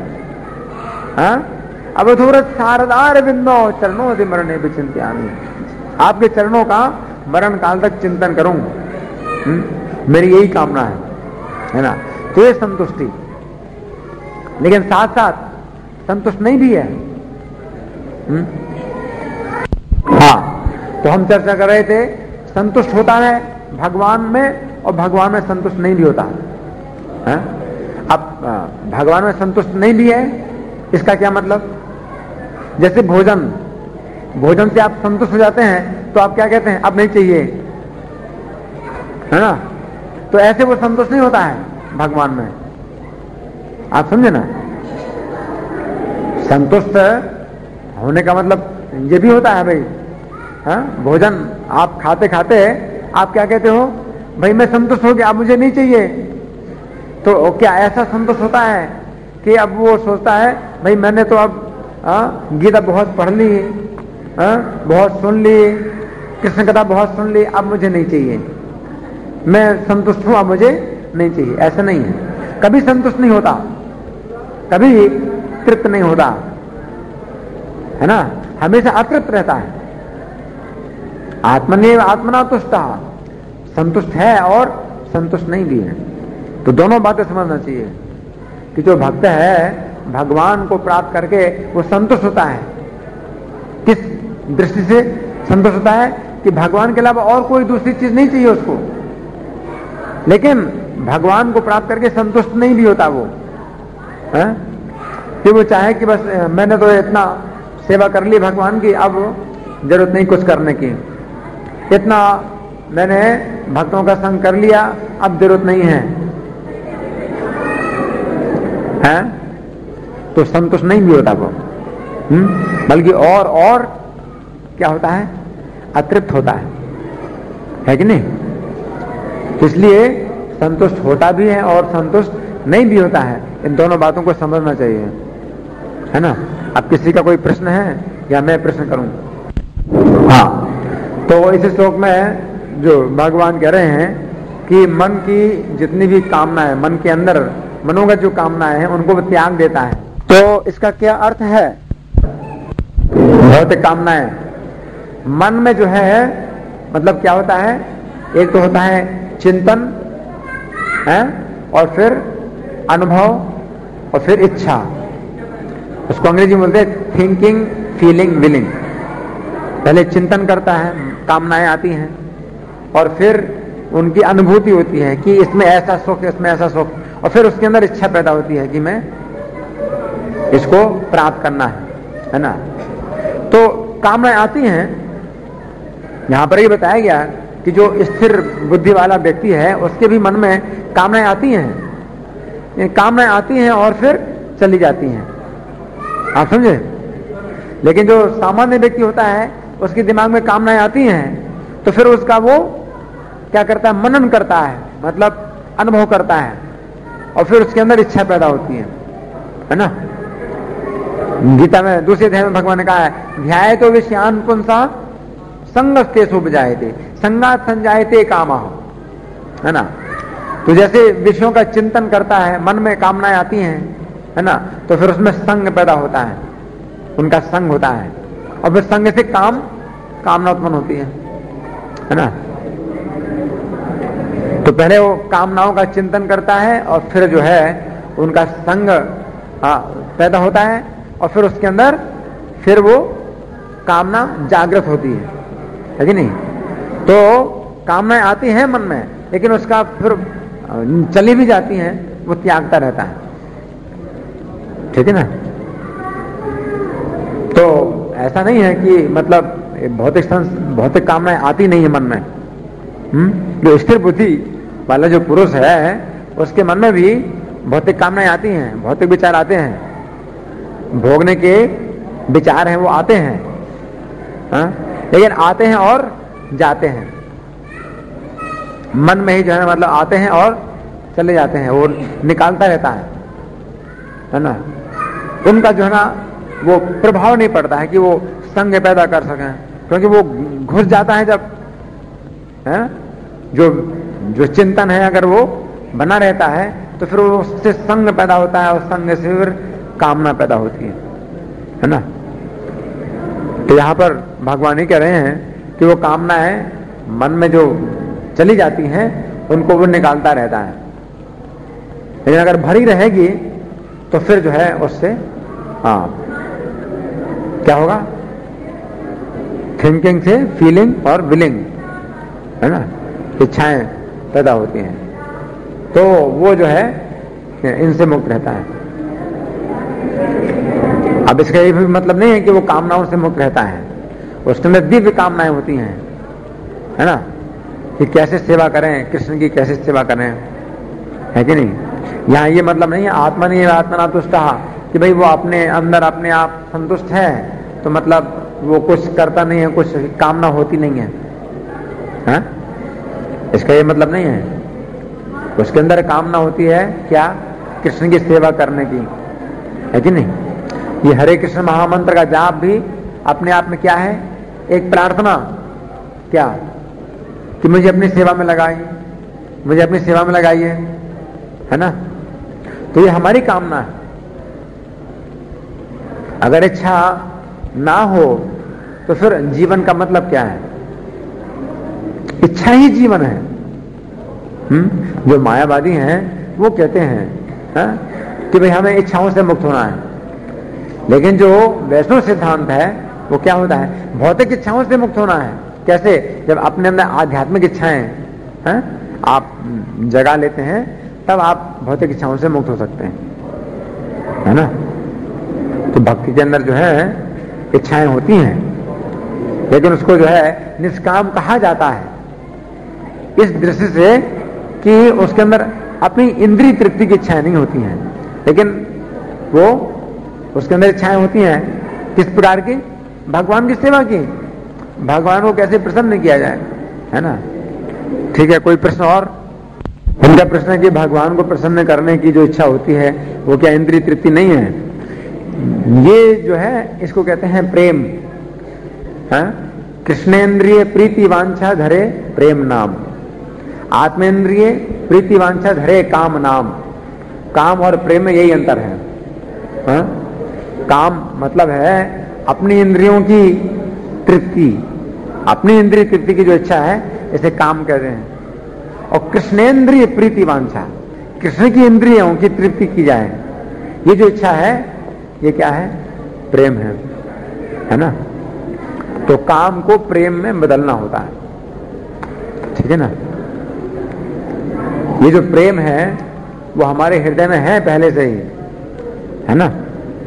अवधूरत शारदार विंदो चरणों से मरणे भी चिंतयामी। आपके चरणों का मरण काल तक चिंतन करूं, मेरी यही कामना है ना। तो ये संतुष्टि, लेकिन साथ साथ संतुष्ट नहीं भी है। तो हम चर्चा कर रहे थे, संतुष्ट होता है भगवान में और भगवान में संतुष्ट नहीं भी होता है। अब भगवान में संतुष्ट नहीं भी है, इसका क्या मतलब? जैसे भोजन से आप संतुष्ट हो जाते हैं तो आप क्या कहते हैं, अब नहीं चाहिए, है ना। तो ऐसे वो संतुष्ट नहीं होता है भगवान में, आप समझे ना। संतुष्ट होने का मतलब ये भी होता है भाई, भोजन आप खाते खाते आप क्या कहते हो, भाई मैं संतुष्ट हो गया, अब मुझे नहीं चाहिए। तो क्या ऐसा संतुष्ट होता है कि अब वो सोचता है भाई मैंने तो अब गीता बहुत पढ़ ली, बहुत सुन ली, कृष्ण कथा बहुत सुन ली, अब मुझे नहीं चाहिए, मैं संतुष्ट हूं, अब मुझे नहीं चाहिए? ऐसा नहीं है। कभी संतुष्ट नहीं होता, कभी तृप्त नहीं होता, है ना, हमेशा अतृप्त रहता है। आत्मनेव आत्मना तुष्टा, संतुष्ट है और संतुष्ट नहीं भी है। तो दोनों बातें समझना चाहिए कि जो भक्त है भगवान को प्राप्त करके वो संतुष्ट होता है। किस दृष्टि से संतुष्ट होता है कि भगवान के अलावा और कोई दूसरी चीज नहीं चाहिए उसको। लेकिन भगवान को प्राप्त करके संतुष्ट नहीं भी होता वो, है? कि वो चाहे कि बस मैंने तो इतना सेवा कर ली भगवान की, अब जरूरत नहीं कुछ करने की, इतना मैंने भक्तों का संग कर लिया, अब जरूरत नहीं है, तो संतुष्ट नहीं भी होता वो, बल्कि और क्या होता है, अतृप्त होता है कि नहीं। इसलिए संतुष्ट होता भी है और संतुष्ट नहीं भी होता है। इन दोनों बातों को समझना चाहिए, है ना। अब किसी का कोई प्रश्न है या मैं प्रश्न करूं? तो इस श्लोक में जो भगवान कह रहे हैं कि मन की जितनी भी कामनाएं, मन के अंदर मनोगत जो कामनाएं हैं उनको त्याग देता है। तो इसका क्या अर्थ है? भौतिक कामनाएं मन में जो है, मतलब क्या होता है, एक तो होता है चिंतन, है, और फिर अनुभव, और फिर इच्छा। उसको अंग्रेजी में बोलते हैं थिंकिंग, फीलिंग, विलिंग। पहले चिंतन करता है कामनाएं आती हैं और फिर उनकी अनुभूति होती है कि इसमें ऐसा सुख, इसमें ऐसा सुख, और फिर उसके अंदर इच्छा पैदा होती है कि मैं इसको प्राप्त करना है ना। तो कामनाएं आती हैं। यहां पर ये बताया गया कि जो स्थिर बुद्धि वाला व्यक्ति है उसके भी मन में कामनाएं आती हैं। ये कामनाएं आती हैं और फिर चली जाती हैं, आप समझे। लेकिन जो सामान्य व्यक्ति होता है उसके दिमाग में कामनाएं आती हैं तो फिर उसका वो क्या करता है, मनन करता है, मतलब अनुभव करता है, और फिर उसके अंदर इच्छा पैदा होती है ना। गीता में दूसरे अध्याय में भगवान ने कहा है, ध्याये तो विषयान पुंसा संगस्ते सुबजायते संगात संजायते कामा, है ना। तो जैसे विषयों का चिंतन करता है, मन में कामनाएं आती हैं, है ना, तो फिर उसमें संग पैदा होता है, उनका संग होता है, और फिर संग से कामना उत्पन्न होती है ना। तो पहले वो कामनाओं का चिंतन करता है और फिर जो है उनका संग पैदा होता है, और फिर उसके अंदर फिर वो कामना जागृत होती है कि नहीं। तो कामनाएं आती हैं मन में, लेकिन उसका फिर चली भी जाती हैं, वो त्यागता रहता है, ठीक है ना। तो ऐसा नहीं है कि मतलब भौतिक कामनाएं आती नहीं है मन में। जो स्थिर बुद्धि वाला जो पुरुष है उसके मन में भी भौतिक कामनाएं आती हैं, भौतिक विचार आते हैं, भोगने के विचार हैं वो आते हैं, लेकिन आते हैं और जाते हैं, मन में ही जो है मतलब आते हैं और चले जाते हैं, वो निकालता रहता है ना। उनका जो है ना वो प्रभाव नहीं पड़ता है कि वो संग पैदा कर सकें, क्योंकि वो घुस जाता है जब है, जो चिंतन है अगर वो बना रहता है तो फिर उससे संग पैदा होता है, और संग से फिर कामना पैदा होती है ना। तो यहां पर भगवान ही कह रहे हैं कि वो कामनाएं मन में जो चली जाती हैं उनको वो निकालता रहता है, लेकिन अगर भरी रहेगी तो फिर जो है उससे क्या होगा, थिंकिंग से फीलिंग और विलिंग, है ना, इच्छाएं पैदा होती हैं, तो वो जो है इनसे मुक्त रहता है। अब इसका ये भी मतलब नहीं है कि वो कामनाओं से मुक्त रहता है, उसके अंदर दिव्य कामनाएं होती हैं, है ना, कि कैसे सेवा करें, कृष्ण की कैसे सेवा करें, है कि नहीं। यहाँ ये मतलब नहीं है आत्मा नहीं है आत्मना तुष्ट, कि भाई वो अपने अंदर अपने आप संतुष्ट है तो मतलब वो कुछ करता नहीं है, कुछ कामना होती नहीं है, हा? इसका ये मतलब नहीं है। उसके अंदर कामना होती है क्या, कृष्ण की सेवा करने की, है कि नहीं। ये हरे कृष्ण महामंत्र का जाप भी अपने आप में क्या है, एक प्रार्थना, क्या कि मुझे अपनी सेवा में लगाइए, मुझे अपनी सेवा में लगाइए, है ना। तो ये हमारी कामना है। अगर इच्छा ना हो तो फिर जीवन का मतलब क्या है, इच्छा ही जीवन है। जो मायावादी हैं वो कहते हैं कि भाई हमें इच्छाओं से मुक्त होना है, लेकिन जो वैष्णव सिद्धांत है वो क्या होता है, भौतिक इच्छाओं से मुक्त होना है। कैसे, जब अपने अंदर आध्यात्मिक इच्छाएं आप जगा लेते हैं तब आप भौतिक इच्छाओं से मुक्त हो सकते हैं, है ना। तो भक्ति के अंदर जो है इच्छाएं होती हैं, लेकिन उसको जो है निष्काम कहा जाता है इस दृष्टि से कि उसके अंदर अपनी इंद्रिय तृप्ति की इच्छाएं नहीं होती हैं, लेकिन वो उसके अंदर इच्छाएं होती हैं किस प्रकार की, भगवान की सेवा की, भगवान को कैसे प्रसन्न किया जाए, है ना। ठीक है, कोई प्रश्न और। उनका प्रश्न है कि भगवान को प्रसन्न करने की जो इच्छा होती है वो क्या इंद्रिय तृप्ति नहीं है। ये जो है इसको कहते हैं प्रेम, कृष्णेन्द्रिय प्रीति वांछा धरे प्रेम नाम, आत्मेन्द्रिय प्रीति वांछा धरे काम नाम। काम और प्रेम में यही अंतर है। काम मतलब है अपनी इंद्रियों की तृप्ति, अपनी इंद्रिय तृप्ति की जो इच्छा है इसे काम कहते हैं। और कृष्णेन्द्रिय प्रीति वांछा, कृष्ण की इंद्रियों की तृप्ति की जाए, ये जो इच्छा है ये क्या है, प्रेम है ना। तो काम को प्रेम में बदलना होता है, ठीक है ना। ये जो प्रेम है वो हमारे हृदय में है पहले से ही, है ना।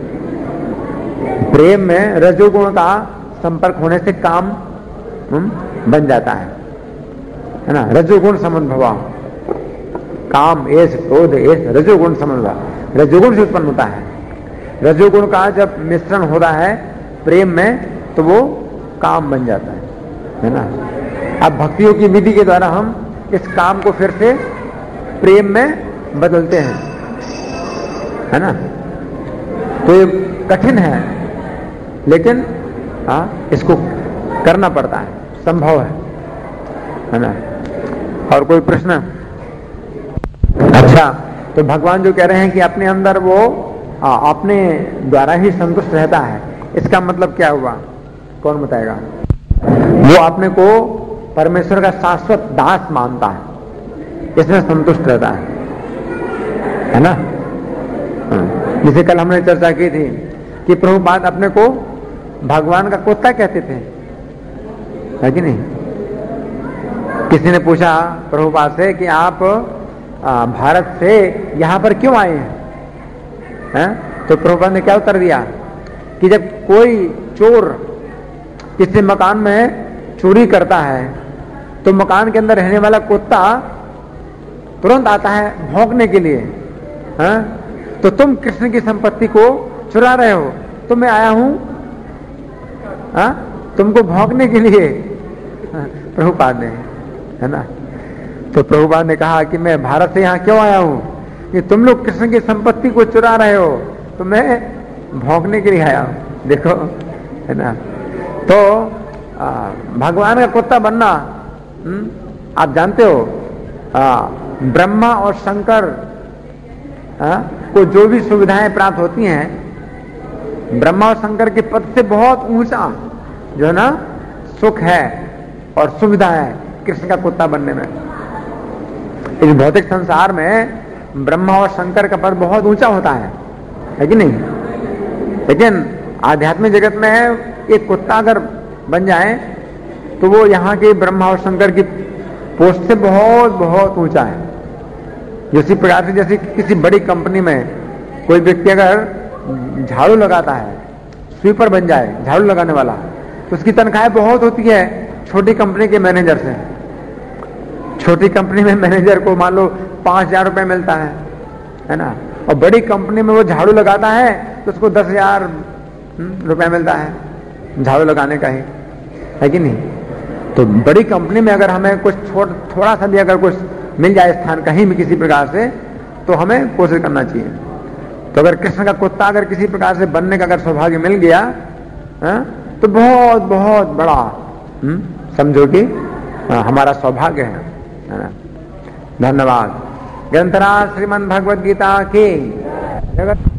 प्रेम में रजोगुण का संपर्क होने से काम बन जाता है ना। रजोगुण समन्भवा, काम एस क्रोध एस रजोगुण समन्भवा, रजोगुण से उत्पन्न होता है। रजोगुण का जब मिश्रण होता है प्रेम में तो वो काम बन जाता है ना। अब भक्तियों की विधि के द्वारा हम इस काम को फिर से प्रेम में बदलते हैं, है ना। तो ये कठिन है लेकिन इसको करना पड़ता है, संभव है ना। और कोई प्रश्न? अच्छा, तो भगवान जो कह रहे हैं कि अपने अंदर वो अपने द्वारा ही संतुष्ट रहता है, इसका मतलब क्या हुआ? कौन बताएगा? वो अपने को परमेश्वर का शाश्वत दास मानता है, इसमें संतुष्ट रहता है ना। जिसे कल हमने चर्चा की थी कि प्रभुपाद अपने को भगवान का कुत्ता कहते थे, है कि नहीं। किसी ने पूछा प्रभुपाद से कि आप भारत से यहां पर क्यों आए हैं? तो प्रभुपाद ने क्या उत्तर दिया कि जब कोई चोर किसी मकान में चोरी करता है तो मकान के अंदर रहने वाला कुत्ता तुरंत आता है भौंकने के लिए, तो तुम कृष्ण की संपत्ति को चुरा रहे हो, तो मैं आया हूं तुमको भौंकने के लिए, प्रभुपाद ने, है ना। तो प्रभुपाद ने कहा कि मैं भारत से यहां क्यों आया हूं कि तुम लोग कृष्ण की संपत्ति को चुरा रहे हो, तो मैं भौंकने के लिए आया हूं, देखो, है ना। तो भगवान का कुत्ता बनना, आप जानते हो ब्रह्मा और शंकर को जो भी सुविधाएं प्राप्त होती हैं, ब्रह्मा और शंकर के पद से बहुत ऊंचा जो है ना सुख है और सुविधा है कृष्ण का कुत्ता बनने में। इस भौतिक संसार में ब्रह्मा और शंकर का पद बहुत ऊंचा होता है कि नहीं। लेकिन आध्यात्मिक जगत में एक कुत्ता अगर बन जाए तो वो यहाँ के ब्रह्मा और शंकर की पोस्ट से बहुत बहुत ऊंचा है। इसी प्रकार से जैसे किसी बड़ी कंपनी में कोई व्यक्ति अगर झाड़ू लगाता है, स्वीपर बन जाए, झाड़ू लगाने वाला, तो उसकी तनख्वाह बहुत होती है छोटी कंपनी के मैनेजर से। छोटी कंपनी में मैनेजर को मान लो 5,000 रुपए मिलता है ना, और बड़ी कंपनी में वो झाड़ू लगाता है तो उसको 10,000 रुपए मिलता है झाड़ू लगाने का ही, है कि नहीं। तो बड़ी कंपनी में अगर हमें कुछ थोड़ा सा भी अगर कुछ मिल जाए स्थान कहीं भी किसी प्रकार से, तो हमें कोशिश करना चाहिए। तो अगर कृष्ण का कुत्ता अगर किसी प्रकार से बनने का अगर सौभाग्य मिल गया तो बहुत बहुत बड़ा समझो कि हमारा सौभाग्य है ना। धन्यवाद। ग्रंथराज श्रीमद् भगवद गीता की जगत